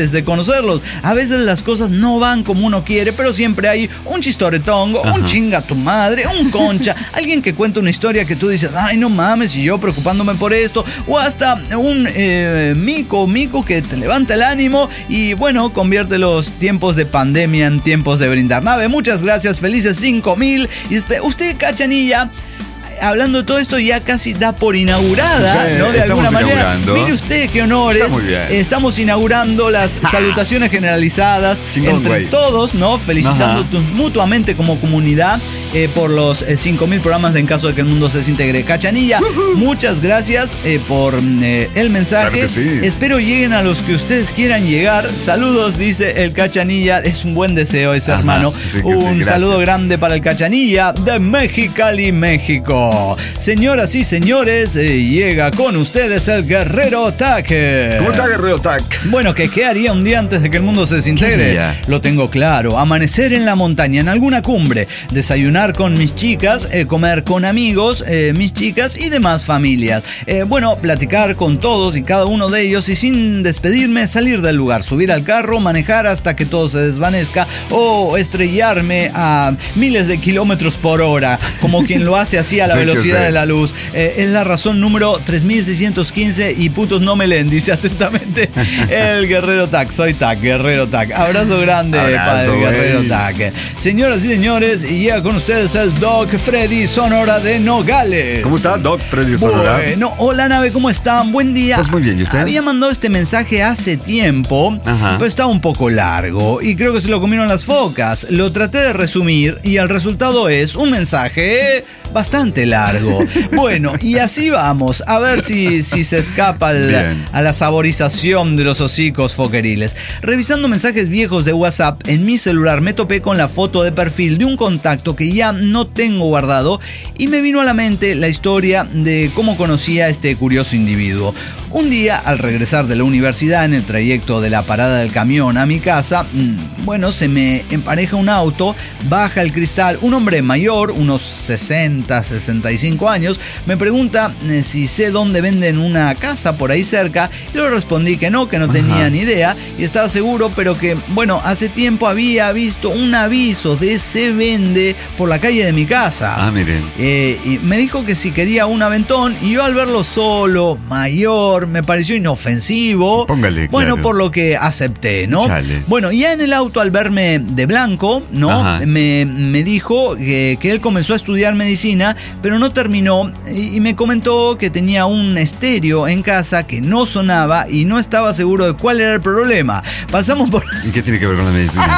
antes de conocerlos. A veces las cosas no van como uno quiere, pero siempre hay un chistoretongo, Ajá. un chinga tu madre, un concha, alguien que cuenta una historia que tú dices, ay, no mames, y yo preocupándome por esto, o hasta un eh, mico, mico que te levanta el ánimo y, bueno, convierte los tiempos de pandemia en tiempos de brindar. Nave, muchas gracias, felices cinco mil. Y usted, Cachanilla, hablando de todo esto, ya casi da por inaugurada, sí, ¿no? De alguna manera. Mire usted qué honores. Está muy bien. Estamos inaugurando las salutaciones generalizadas Chingón, entre güey. todos, ¿no? Felicitando mutuamente como comunidad eh, por los eh, cinco mil programas de En Caso de que el Mundo se desintegre. Cachanilla, uh-huh. muchas gracias eh, por eh, el mensaje. Claro que sí. Espero lleguen a los que ustedes quieran llegar. Saludos, dice el Cachanilla. Es un buen deseo ese, Ajá, hermano. Sí un sí, saludo grande para el Cachanilla de Mexicali, México. Señoras y señores, eh, llega con ustedes el Guerrero Tac. ¿Cómo está, Guerrero Tac? Bueno, ¿qué, ¿qué haría un día antes de que el mundo se desintegre? Lo tengo claro. Amanecer en la montaña, en alguna cumbre. Desayunar con mis chicas, eh, comer con amigos, eh, mis chicas y demás familias. Eh, bueno, platicar con todos y cada uno de ellos y sin despedirme salir del lugar. Subir al carro, manejar hasta que todo se desvanezca o estrellarme a miles de kilómetros por hora, como quien lo hace así a la velocidad de la luz. Eh, es la razón número tres mil seiscientos quince y putos no me leen, dice atentamente el Guerrero Tac. Soy Tac, Guerrero Tac. Abrazo grande para el Guerrero Tac. Señoras y señores, y llega con ustedes el Doc Freddy Sonora de Nogales. ¿Cómo está, Doc Freddy Sonora? Bueno, hola, Nave, ¿cómo están? Buen día. Pues muy bien, ¿y usted? Había mandado este mensaje hace tiempo, Ajá. pero estaba un poco largo y creo que se lo comieron las focas. Lo traté de resumir y el resultado es un mensaje bastante largo. Bueno, y así vamos, a ver si, si se escapa el, a la saborización de los hocicos foqueriles. Revisando mensajes viejos de WhatsApp en mi celular, me topé con la foto de perfil de un contacto que ya no tengo guardado y me vino a la mente la historia de cómo conocí a este curioso individuo. Un día, al regresar de la universidad en el trayecto de la parada del camión a mi casa, bueno, se me empareja un auto, baja el cristal, un hombre mayor, unos sesenta, sesenta y cinco años, me pregunta eh, si sé dónde venden una casa por ahí cerca. Yo le respondí que no, que no tenía Ajá. ni idea y estaba seguro, pero que, bueno, hace tiempo había visto un aviso de se vende por la calle de mi casa. Ah, miren. Eh, y me dijo que si quería un aventón y yo al verlo solo, mayor, me pareció inofensivo. Póngale, bueno, claro. por lo que acepté, ¿no? Chale. Bueno, ya en el auto al verme de blanco, ¿no? Me, me dijo que, que él comenzó a estudiar medicina, pero no terminó y, y me comentó que tenía un estéreo en casa que no sonaba y no estaba seguro de cuál era el problema. Pasamos por... ¿Y qué tiene que ver con la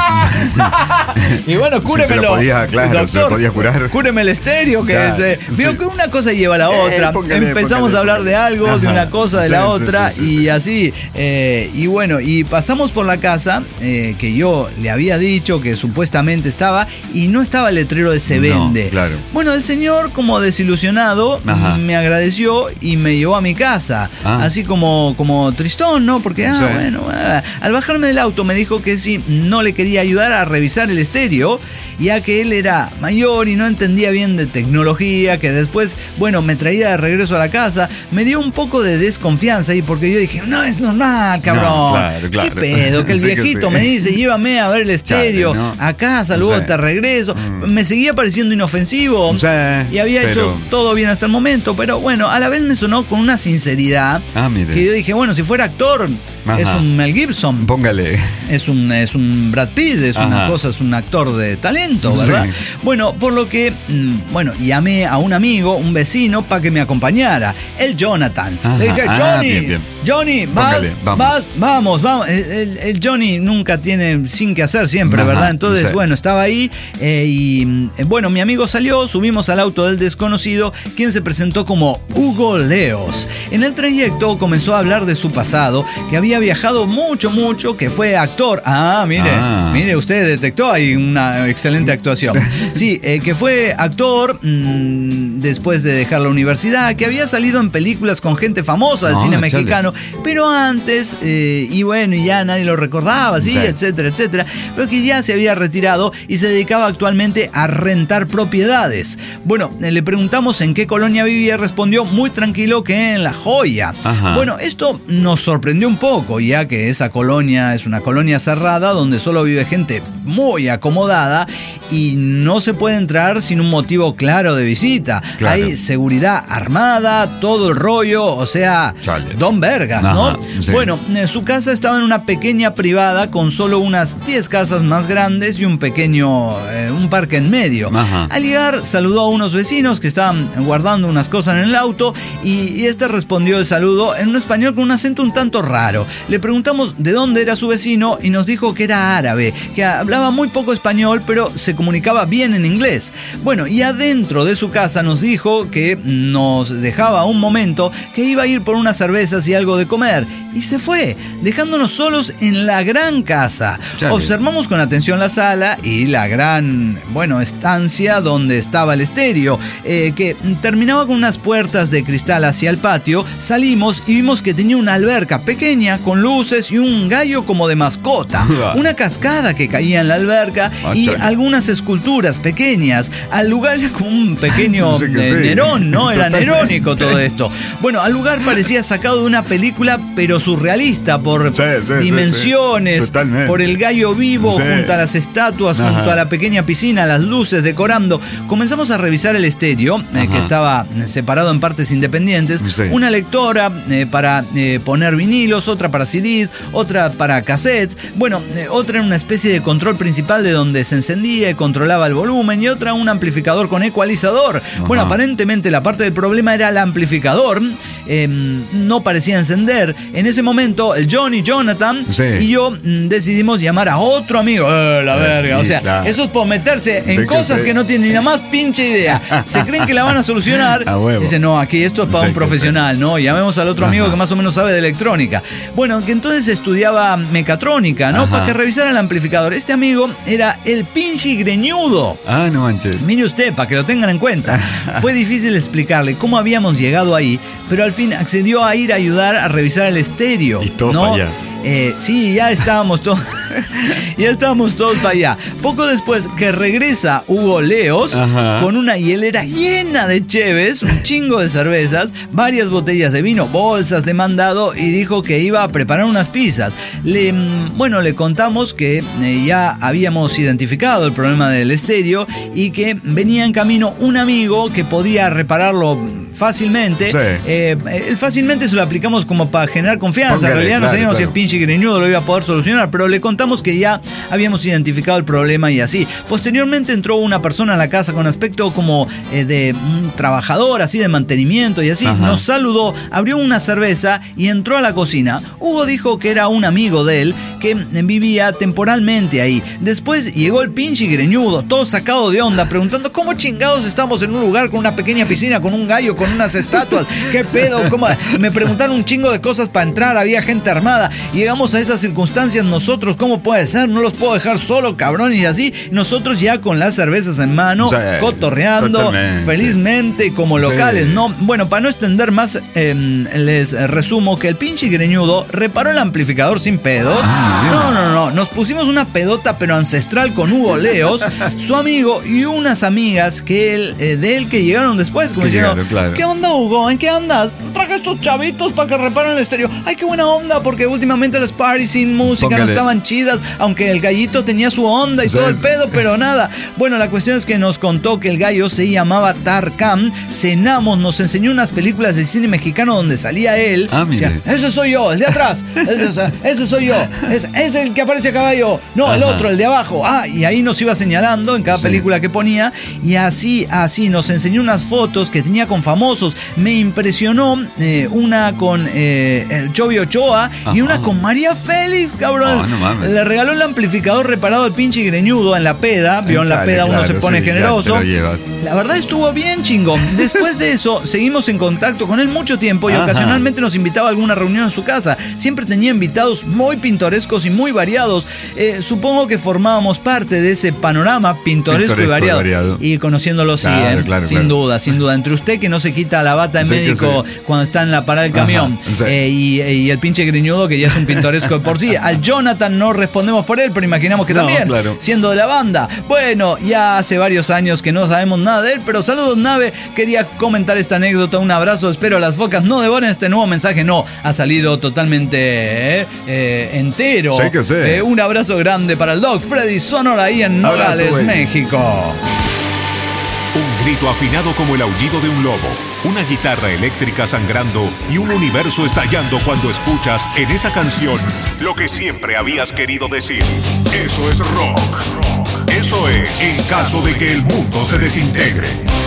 medicina? Y bueno, cúremelo. Si se lo podía, claro, doctor, se lo podía curar. Cúreme el estéreo, que ya, es, sí. veo que una cosa lleva a la otra. Eh, póngale, Empezamos póngale, a hablar póngale. de algo, Ajá. de una cosa, de sí, la sí, otra, sí, sí, sí, y sí. así. Eh, y bueno, y pasamos por la casa eh, que yo le había dicho que supuestamente estaba, y no estaba el letrero de se vende. No, claro. Bueno, el señor, como desilusionado, Ajá. me agradeció y me llevó a mi casa. Ah. Así como, como tristón, ¿no? Porque, ah, Sí. bueno, ah. al bajarme del auto me dijo que si no le quería ayudar a revisar el estéreo, ya que él era mayor y no entendía bien de tecnología, que después, bueno, me traía de regreso a la casa. Me dio un poco de desconfianza ahí porque yo dije, no, es normal, cabrón. No, claro, claro. ¿Qué pedo? Que el Sí que viejito sí. me dice, llévame a ver el estéreo, Chale, ¿no? a casa, luego Sí. te regreso. Mm. Me seguía pareciendo inofensivo Sí, y había pero... hecho todo bien hasta el momento, pero bueno, a la vez me sonó con una sinceridad Ah, mire. que yo dije, bueno, si fuera actor, Ajá. es un Mel Gibson. Póngale. Es un, es un Brad Pitt, es Ajá. una cosa, es un actor de talento, ¿verdad? Sí. Bueno, por lo que, mm, bueno, llamé a un amigo, un vecino, para que me acompañara, el Jonathan. Ajá. Le dije, Ah, Johnny, bien, bien. Johnny, vas, Póngale, vamos. vas, vamos, vamos. El, el- el Johnny nunca tiene sin que hacer siempre, Ajá, ¿verdad? Entonces, sí. bueno, estaba ahí eh, y, eh, bueno, mi amigo salió, subimos al auto del desconocido, quien se presentó como Hugo Leos. En el trayecto comenzó a hablar de su pasado, que había viajado mucho, mucho, que fue actor. Ah, mire, Ah. mire, usted detectó ahí una excelente actuación. Sí, eh, que fue actor mmm, después de dejar la universidad, que había salido en películas con gente famosa del Ajá. cine chale. mexicano, pero antes, eh, y bueno, ya nadie lo recordaba, ¿sí? Sí. etcétera, etcétera, pero que ya se había retirado y se dedicaba actualmente a rentar propiedades. Bueno, eh, le preguntamos en qué colonia vivía y respondió muy tranquilo que en La Joya. Ajá. Bueno, esto nos sorprendió un poco, ya que esa colonia es una colonia cerrada donde solo vive gente muy acomodada y no se puede entrar sin un motivo claro de visita. Claro. Hay seguridad armada, todo el rollo, o sea, Chale. don vergas, ¿no? Ajá, sí. Bueno, eh, su casa estaba en una pequeña privada con solo unas diez casas más grandes y un pequeño, eh, un parque en medio. Ajá. Al llegar saludó a unos vecinos que estaban guardando unas cosas en el auto y, y este respondió el saludo en un español con un acento un tanto raro. Le preguntamos de dónde era su vecino y nos dijo que era árabe, que hablaba muy poco español pero se comunicaba bien en inglés. Bueno, y adentro de su casa nos dijo que nos dejaba un momento, que iba a ir por unas cervezas y algo de comer. Y se fue, dejándonos solos en la gran casa. Chale. Observamos con atención la sala y la gran, bueno, estancia donde estaba el estéreo, eh, que terminaba con unas puertas de cristal hacia el patio. Salimos y vimos que tenía una alberca pequeña con luces y un gallo como de mascota. Una cascada que caía en la alberca Ah, y chale. algunas esculturas pequeñas. Al lugar era como un pequeño Sí, que eh, sí. Nerón, ¿no? Era Totalmente. nerónico todo esto. Bueno, al lugar parecía sacado de una película, pero surrealista por Sí, sí, sí, dimensiones, sí. Totalmente. por el gallo vivo Sí. junto a las estatuas, Ajá. junto a la pequeña piscina, las luces decorando. Comenzamos a revisar el estéreo, eh, que Ajá. estaba separado en partes independientes. Sí. Una lectora eh, para eh, poner vinilos, otra para C Ds, otra para cassettes. Bueno, eh, otra en una especie de control principal de donde se encendía y controlaba el volumen, y otra un amplificador con ecualizador. Bueno, aparentemente la parte del problema era el amplificador. Eh, no parecía encender. En ese momento, el Johnny Jonathan Sí. y yo mm, decidimos llamar a otro amigo. Eh, la Eh, verga. O sí, sea, claro. eso es por meterse en Sí que cosas sí. que no tienen ni la más pinche idea. Se creen que la van a solucionar. A huevo. Dicen, no, aquí esto es para Sí un que profesional, ¿no? Llamemos al otro amigo Ajá. que más o menos sabe de electrónica. Bueno, que entonces estudiaba mecatrónica, ¿no? Ajá. Para que revisara el amplificador. Este amigo era el pinche greñudo. Ah, no manches. Mire usted, para que lo tengan en cuenta. Fue difícil explicarle cómo habíamos llegado ahí, pero al fin accedió a ir a ayudar a revisar el estéreo. Y todo ¿no? para allá. Eh, sí, ya estábamos todos. Ya estábamos todos para allá. Poco después que regresa Hugo Leos Ajá. con una hielera llena de cheves, un chingo de cervezas, varias botellas de vino, bolsas de mandado, y dijo que iba a preparar unas pizzas. Le, mm, bueno, le contamos que eh, ya habíamos identificado el problema del estéreo y que venía en camino un amigo que podía repararlo fácilmente. Sí. Eh, el fácilmente se lo aplicamos como para generar confianza. Póngale, en realidad no claro, sabíamos si claro. el pinche greñudo lo iba a poder solucionar, pero le contamos que ya habíamos identificado el problema y así. Posteriormente entró una persona a la casa con aspecto como eh, de un trabajador, así de mantenimiento y así. Ajá. Nos saludó, abrió una cerveza y entró a la cocina. Hugo dijo que era un amigo de él que vivía temporalmente ahí. Después llegó el pinche greñudo, todo sacado de onda, preguntando cómo chingados estamos en un lugar con una pequeña piscina, con un gallo, con unas estatuas. ¿Qué pedo? ¿Cómo? Me preguntaron un chingo de cosas para entrar, había gente armada. Llegamos a esas circunstancias nosotros, ¿cómo puede ser? No los puedo dejar solo, cabrón, y así. Nosotros ya con las cervezas en mano, Sí, cotorreando, totalmente. felizmente, como locales, Sí. ¿no? Bueno, para no extender más, eh, les resumo que el pinche greñudo reparó el amplificador sin pedos. Ah, No, no, no, nos pusimos una pedota pero ancestral con Hugo Leos, su amigo y unas amigas que él, eh, de él que llegaron después, como Que diciendo, llegaron, claro. ¿qué onda, Hugo? ¿En qué andas? Traje estos chavitos para que reparen el estéreo. Ay, qué buena onda, porque últimamente las parties sin música no Póngale. estaban chidas, aunque el gallito tenía su onda y Sí, todo el sí. pedo, pero nada. Bueno, la cuestión es que nos contó que el gallo se llamaba Tarkan, cenamos, nos enseñó unas películas de cine mexicano donde salía él. Ah, mire. O sea, ese soy yo, el de atrás. Ese, ese soy yo. Es, es el que aparece a caballo. No, el Ajá. otro, el de abajo. Ah, y ahí nos iba señalando en cada Sí. película que ponía. Y así, así, nos enseñó unas fotos que tenía con famosos. Me impresionó eh, una con eh, el Chovy Ochoa y Ajá. una con María Félix, cabrón. Oh, no mames. Le regaló el amplificador reparado al pinche greñudo en la peda. Vio en la Chale, peda uno claro, se pone sí, ya generoso. te lo llevas. La verdad estuvo bien chingón. Después de eso, seguimos en contacto con él mucho tiempo y Ajá. ocasionalmente nos invitaba a alguna reunión en su casa. Siempre tenía invitados muy pintorescos y muy variados. Eh, supongo que formábamos parte de ese panorama pintoresco, Pintoresco y y variado. variado. Y conociéndolo, sí, Claro, eh, claro, sin claro. duda, sin duda. Entre usted que no se se quita la bata de Sí, médico sí. cuando está en la parada del camión. Ajá, sí. Eh, y, y el pinche greñudo que ya es un pintoresco de por sí. Al Jonathan no respondemos por él, pero imaginamos que No, también, claro. siendo de la banda. Bueno, ya hace varios años que no sabemos nada de él, pero saludos, Nave. Quería comentar esta anécdota. Un abrazo, espero las focas no devoren este nuevo mensaje. No, ha salido totalmente eh, eh, entero. Sí que sí. Eh, un abrazo grande para el Doc Freddy Sonora ahí en Abrazo, Nogales, güey. México. Un grito afinado como el aullido de un lobo, una guitarra eléctrica sangrando y un universo estallando cuando escuchas en esa canción lo que siempre habías querido decir. Eso es rock. Eso es en caso de que el mundo se desintegre.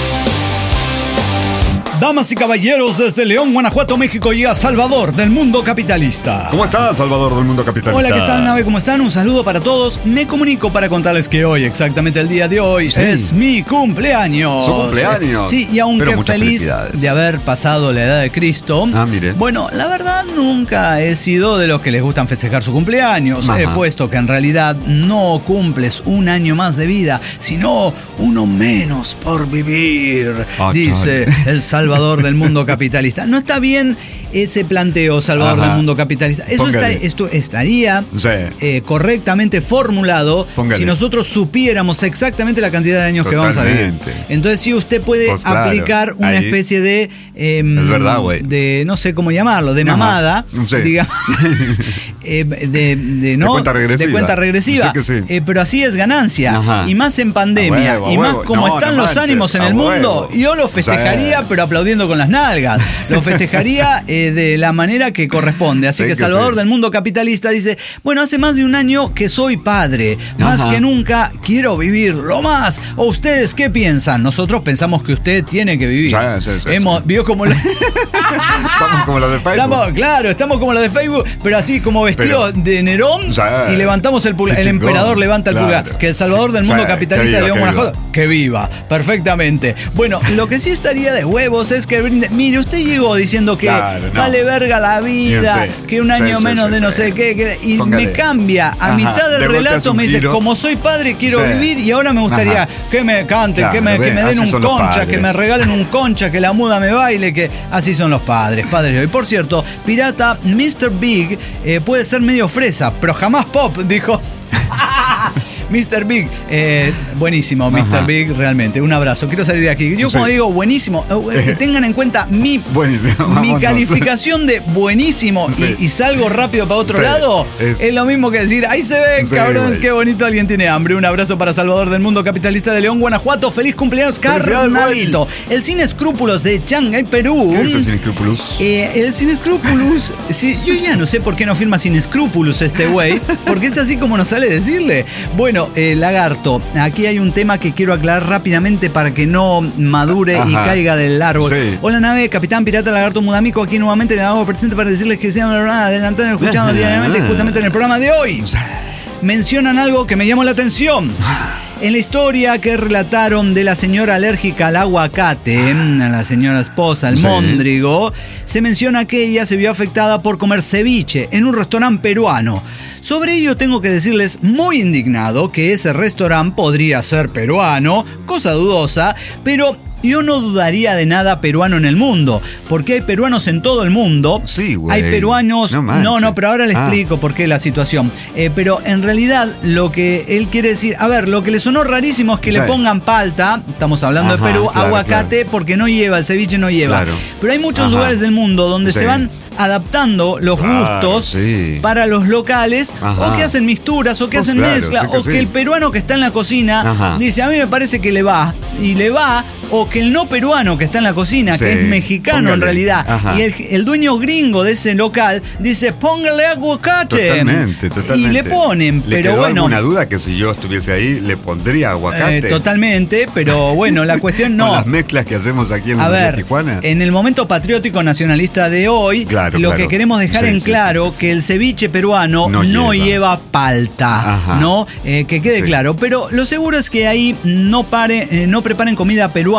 Damas y caballeros, desde León, Guanajuato, México, llega Salvador del mundo capitalista. ¿Cómo estás, Salvador del mundo capitalista? Hola, ¿qué tal, Nave? ¿Cómo están? Un saludo para todos. Me comunico para contarles que hoy, exactamente el día de hoy, Sí. es mi cumpleaños. Su cumpleaños. Sí, y aunque Pero muchas feliz felicidades. de haber pasado la edad de Cristo, Ah, mire. bueno, la verdad nunca he sido de los que les gustan festejar su cumpleaños. Ajá. He puesto que en realidad no cumples un año más de vida, sino uno menos por vivir, Ah, dice chale. el Salvador del mundo capitalista. No está bien ese planteo, Salvador, Ajá. del mundo capitalista. Eso está, Póngale. esto estaría Sí. eh, correctamente formulado Póngale. si nosotros supiéramos exactamente la cantidad de años que vamos a vivir. Totalmente. Entonces, si usted puede Pues claro, aplicar una ahí- especie de... eh, Es verdad, güey. de, no sé cómo llamarlo, de Ajá. mamada, Sí. digamos, eh, de, de, ¿no? De cuenta regresiva. de cuenta regresiva. Sí que sí. Eh, pero así es ganancia. Ajá. Y más en pandemia. A huevo, a y más huevo. como No, están no los manches, ánimos en a el mundo. huevo. Yo lo festejaría, Sí. pero aplaudiendo con las nalgas. Lo festejaría eh, de la manera que corresponde. Así Sí que que Salvador sí. del mundo capitalista dice, bueno, hace más de un año que soy padre. Más Ajá. que nunca quiero vivir lo más. ¿O ustedes qué piensan? Nosotros pensamos que usted tiene que vivir. Sí, sí, sí, Hemos, sí. ¿Vio cómo la- Somos como los de Facebook. Estamos, claro, estamos como los de Facebook, pero así como vestido Pero- de Nerón Sí. y levantamos el pulgar. Qué El chingón. emperador levanta el Claro. pulgar. Que el Salvador del mundo Sí, capitalista que de viva, León, que Guanajuato, que viva, perfectamente. Bueno, lo que sí estaría de huevos es que brinde. Mire, usted llegó diciendo que Claro, no. vale verga la vida, Sí. que un Sí, año sí, menos sí, de no sí. sé qué, que- y Póngale. me cambia. A Ajá, mitad del de golpe hace relato un me dice, giro. como soy padre, quiero Sí. vivir y ahora me gustaría Ajá. que me canten, Claro, que, me, ve, que me den así un son los concha, padres. que me regalen un concha, que la muda me baile, que así son los padres, padres de hoy. Por cierto, Pirata, mister Big eh, puede ser medio fresa, pero jamás pop, dijo. mister Big, eh, buenísimo, mister Ajá. Big, realmente, un abrazo. Quiero salir de aquí. Yo, como Sí. digo, buenísimo, eh, que tengan en cuenta mi, Buenísimo, mi vámonos. calificación de buenísimo y- Sí. y, salgo rápido para otro Sí, lado. Es, es- lo mismo que decir, ahí se ven, Sí, cabrones, güey. qué bonito, alguien tiene hambre. Un abrazo para Salvador del mundo capitalista de León, Guanajuato. Feliz cumpleaños, Felicidades, carnalito. El Sin Escrúpulos de Shanghái, Perú. ¿Qué dice Sin Escrúpulos? Eh, el Sin Escrúpulos, sí, yo ya no sé por qué no firma Sin Escrúpulos este güey, porque es así como nos sale decirle. Bueno, eh, Lagarto, aquí hay un tema que quiero aclarar rápidamente para que no madure y Ajá. caiga del árbol. Sí. Hola, nave, Capitán Pirata Lagarto Mudamico, aquí nuevamente le hago presente para decirles que sean adelantando escuchando diariamente, justamente en el programa de hoy. Mencionan algo que me llamó la atención. En la historia que relataron de la señora alérgica al aguacate, a la señora esposa, el Sí. Móndrigo, se menciona que ella se vio afectada por comer ceviche en un restaurante peruano. Sobre ello tengo que decirles muy indignado que ese restaurante podría ser peruano, cosa dudosa, pero yo no dudaría de nada peruano en el mundo, porque hay peruanos en todo el mundo. Sí, güey. Hay peruanos... No No, manches. no, pero ahora le Ah. explico por qué la situación. Eh, pero en realidad lo que él quiere decir... A ver, lo que le sonó rarísimo es que Sí. le pongan palta, estamos hablando Ajá, de Perú, claro, aguacate, claro. porque no lleva, el ceviche no lleva. Claro. Pero hay muchos Ajá. lugares del mundo donde Sí. se van adaptando los Claro, gustos sí. para los locales, Ajá. o que hacen mixturas, o que Pues hacen claro, mezcla, sí que o que sí. el peruano que está en la cocina Ajá. dice, a mí me parece que le va, y le va, o que el no peruano que está en la cocina, Sí, que es mexicano en póngale. realidad, Ajá. y el, el dueño gringo de ese local dice, póngale aguacate. Totalmente, totalmente. Y le ponen, ¿Le pero quedó bueno. alguna duda que si yo estuviese ahí le pondría aguacate? eh, totalmente, pero bueno, la cuestión no. Con las mezclas que hacemos aquí en A la ver, Tijuana. en el momento patriótico nacionalista de hoy, Claro, lo claro. que queremos dejar Sí, en sí, claro sí, sí, sí. que el ceviche peruano no, No lleva. lleva. palta, Ajá. ¿no? Eh, que quede Sí. claro. Pero lo seguro es que ahí no pare, eh, no preparen comida peruana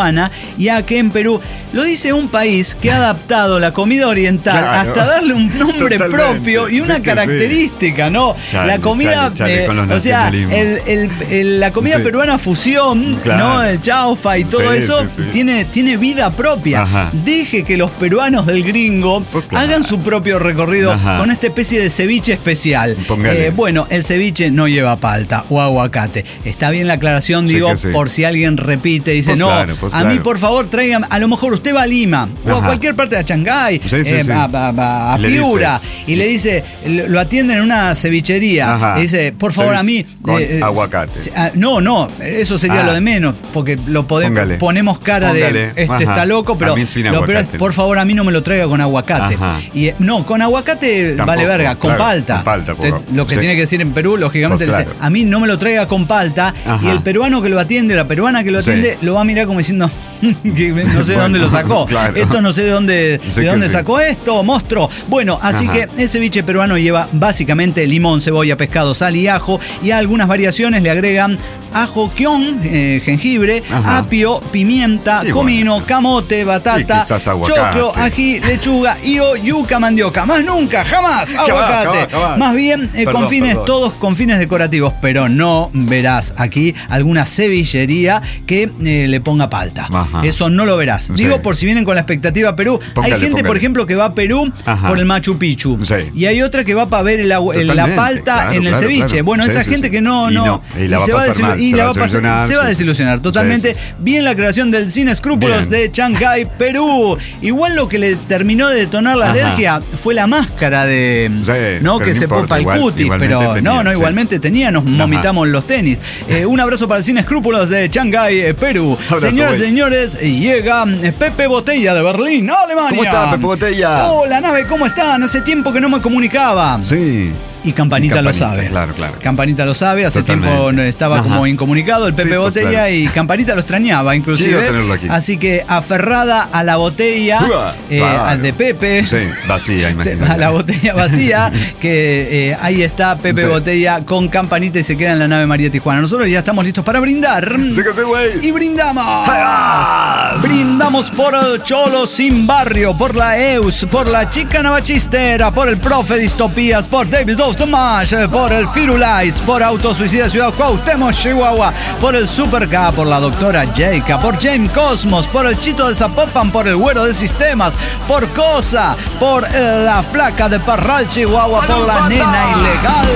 peruana y a que en Perú, lo dice un país que ha adaptado la comida oriental Claro. hasta darle un nombre Totalmente. propio y una Sí que característica, ¿no? Chale, la comida, chale, chale, eh, con los o sea, el, nacionalismos. el- el- la comida Sí. peruana fusión, Claro. ¿no? El chaufa y todo Sí, eso sí, sí. Tiene, tiene vida propia. Ajá. Deje que los peruanos del gringo Pues claro. hagan su propio recorrido Ajá. con esta especie de ceviche especial. Póngale. Eh, bueno, el ceviche no lleva palta o aguacate. Está bien la aclaración, Sí digo, que sí. por si alguien repite y dice, Pues no, claro, pues a mí claro. por favor traigan, a lo mejor usted va a Lima o a Ajá. cualquier parte de Shanghái, Sí, sí, eh, sí. a, a- a- a Le Piura, y le dice, lo lo atienden en una cevichería, Ajá. y dice, por favor a mí... Ceviche con eh, eh, aguacate. se- ah, no, no, eso sería Ah. lo de menos, porque lo podemos, Póngale. ponemos cara Póngale. de, este Ajá. está loco, pero A mí sin lo peor es, aguacate. por favor a mí no me lo traiga con aguacate. Ajá. Y eh, no, con aguacate Tampoco, vale verga, con claro, palta. con palta, por Te- favor. lo que Sí. tiene que decir en Perú, lógicamente, Pues le dice, claro. a mí no me lo traiga con palta, Ajá. y el peruano que lo atiende, la peruana que lo Sí. atiende, lo va a mirar como diciendo, que no sé de Bueno, dónde lo sacó. claro. Esto no sé de dónde, Sí de que dónde sí. sacó esto, monstruo. Bueno, así Ajá. que el ceviche peruano lleva básicamente limón, cebolla, pescado, sal y ajo, y a algunas variaciones le agregan ajo kion, eh, jengibre, Ajá. apio, pimienta, Y comino, bueno. camote, Y batata, quizás aguacate. choclo, ají, lechuga y o yuca, mandioca. Más nunca, jamás, aguacate. jamás, jamás. Más bien eh, con Perdón, fines, perdón. todos con fines decorativos, pero no verás aquí alguna cevillería que eh, le ponga palta. Ajá. Eso no lo verás. Sí. Digo por si vienen con la expectativa a Perú. Póngale, hay gente, por póngale. ejemplo, que va a Perú Ajá. por el Machu Picchu. Sí. Y hay otra que va para ver el agua- el- la Totalmente, palta claro, en el claro, ceviche. claro. Bueno, Sí, esa sí, gente sí. que no, Y no. no, y la va a se va a pasar desilu- mal, y se la va va a a pasar- desilusionar, se va a sí, sí. desilusionar totalmente. Sí, Bien la creación del Sin Escrúpulos Bien. de Shanghái, Perú. Igual lo que le terminó de detonar la Ajá. alergia fue la máscara de. Sí, ¿no? pero Que no se importa, popa el igual- cutis, igualmente pero tenía, no, no, sí. igualmente tenía, nos Ajá. vomitamos los tenis. Eh, un abrazo para el Sin Escrúpulos de Shanghái, eh, Perú. Abrazo, Señoras y güey. señores, llega eh, Pepe Botella de Berlín, Alemania. ¿Cómo está, Pepe Botella? Hola, nave, ¿cómo están? Hace tiempo que no me comunicaba. Sí. Y Campanita, Y lo Campanita, sabe. claro, claro. Campanita lo sabe, hace Totalmente. tiempo no estaba Ajá. como incomunicado el Pepe Sí, pues, Botella claro. y Campanita lo extrañaba inclusive. Sí, iba a tenerlo aquí. Así que aferrada a la botella Uah, eh, claro. de Pepe. Sí, vacía, Se- imagínate. a la botella vacía, que eh, ahí está Pepe Sí. Botella con Campanita y se queda en la nave María Tijuana. Nosotros ya estamos listos para brindar. Sí que sí, güey. Y brindamos. ¡Ah! Brindamos por el Cholo Sin Barrio, por la E U S, por la Chica Navachistera, por el Profe Distopías, por David Dos Tomás, eh, por el Firulais, por Autosuicida Ciudad Cuauhtémoc, Chihuahua, por el Super K, por la Doctora Jaica, por James Cosmos, por el Chito de Zapopan, por el Güero de Sistemas, por Cosa, por eh, la Flaca de Parral, Chihuahua, por la Nena Ilegal.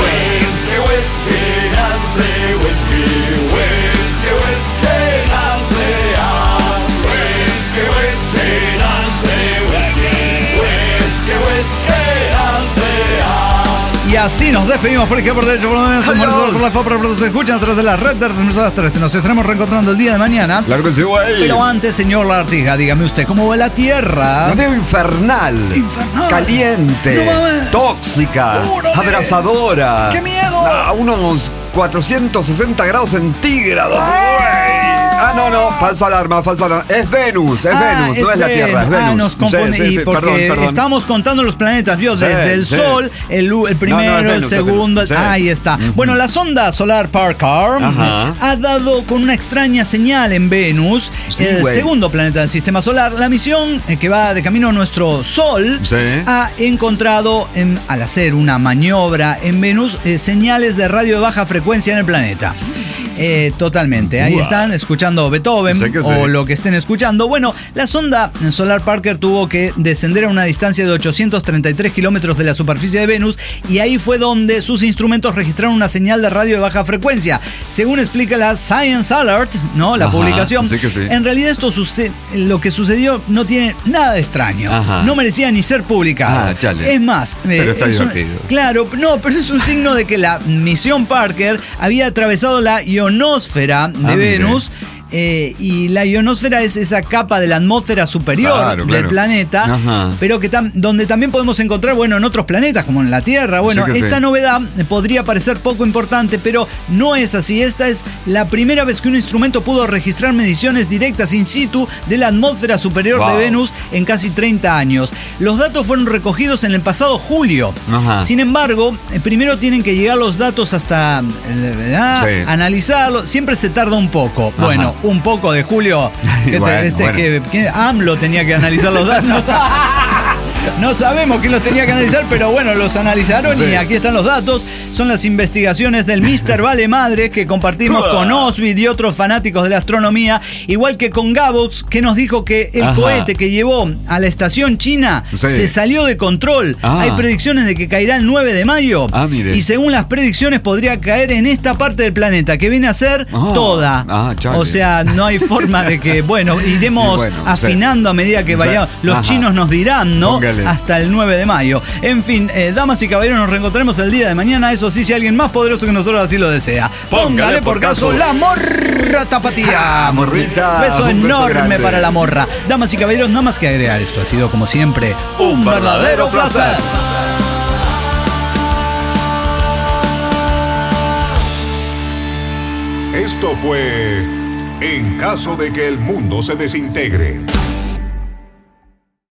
Y así nos despedimos por izquierda, por derecho, por lo menos, por la F O P, por se escuchan a través de las redes de las tres. Nos estaremos reencontrando el día de mañana. Claro que sí, güey. Pero antes, señor Lartiga, dígame usted, ¿cómo va la Tierra? La veo infernal, Infernal. caliente, No mames. tóxica, Órale. abrazadora. ¡Qué miedo! A unos cuatrocientos sesenta grados centígrados, güey. Ah, no, no, falsa alarma, falsa alarma. Es Venus, es Ah, Venus, no es la Tierra, es Venus. Venus. Ah, nos confunde. Sí, sí, sí, y porque perdón, perdón. estamos contando los planetas, ¿vio? Sí, Desde el sí. Sol, el, u- el primero, No, no, es el Venus, es segundo. Venus. Sí. Ahí está. Ujú. Bueno, la sonda solar Parker Ajá. ha dado con una extraña señal en Venus, Sí, el güey. segundo planeta del sistema solar. La misión eh, que va de camino a nuestro Sol Sí. ha encontrado, en- al hacer una maniobra en Venus, eh, señales de radio de baja frecuencia en el planeta. Eh, totalmente. Ahí Wow. están escuchando Beethoven Sé que sí. o lo que estén escuchando. Bueno, la sonda Solar Parker tuvo que descender a una distancia de ochocientos treinta y tres kilómetros de la superficie de Venus y ahí fue donde sus instrumentos registraron una señal de radio de baja frecuencia. Según explica la Science Alert, ¿no? La Ajá, publicación. sí que sí. En realidad esto suce- lo que sucedió no tiene nada de extraño. Ajá. No merecía ni ser publicado. Ah, chale. Es más, Pero eh, está es un- divertido. claro, no, pero es un signo de que la misión Parker había atravesado la ionosfera de Ah, mire. Venus. Eh, y la ionosfera es esa capa de la atmósfera superior Claro, del claro. planeta, Ajá. pero que tam- donde también podemos encontrar, bueno, en otros planetas, como en la Tierra. Bueno, Sí que sí. esta novedad podría parecer poco importante, pero no es así. Esta es la primera vez que un instrumento pudo registrar mediciones directas in situ de la atmósfera superior Wow. de Venus en casi treinta años. Los datos fueron recogidos en el pasado julio. Ajá. Sin embargo, eh, primero tienen que llegar los datos hasta eh, ¿verdad? Sí. analizarlo. Siempre se tarda un poco. Ajá. Bueno, un poco de Julio. Que Bueno, este, bueno. Que, que AMLO tenía que analizar los datos. No sabemos quién los tenía que analizar, pero bueno, los analizaron Sí. y aquí están los datos. Son las investigaciones del mister Vale Madre que compartimos con Osvid y otros fanáticos de la astronomía, igual que con Gabox, que nos dijo que el Ajá. cohete que llevó a la estación china Sí. se salió de control. Ah. Hay predicciones de que caerá el nueve de mayo. Ah, mire. Y según las predicciones podría caer en esta parte del planeta, que viene a ser Ah. toda. Ah, chale. O sea, no hay forma de que, bueno, iremos Y bueno, afinando a medida que sí. vayamos. Los Ajá. chinos nos dirán, ¿no? Póngale. Hasta el nueve de mayo. En fin, eh, damas y caballeros, nos reencontraremos el día de mañana. Eso sí, si alguien más poderoso que nosotros así lo desea. Póngale por caso la morra tapatía. Ah, morrita. Beso Un beso enorme grande. para la morra. Damas y caballeros, nada más que agregar. Esto ha sido, como siempre, un verdadero placer. Esto fue En caso de que el mundo se desintegre.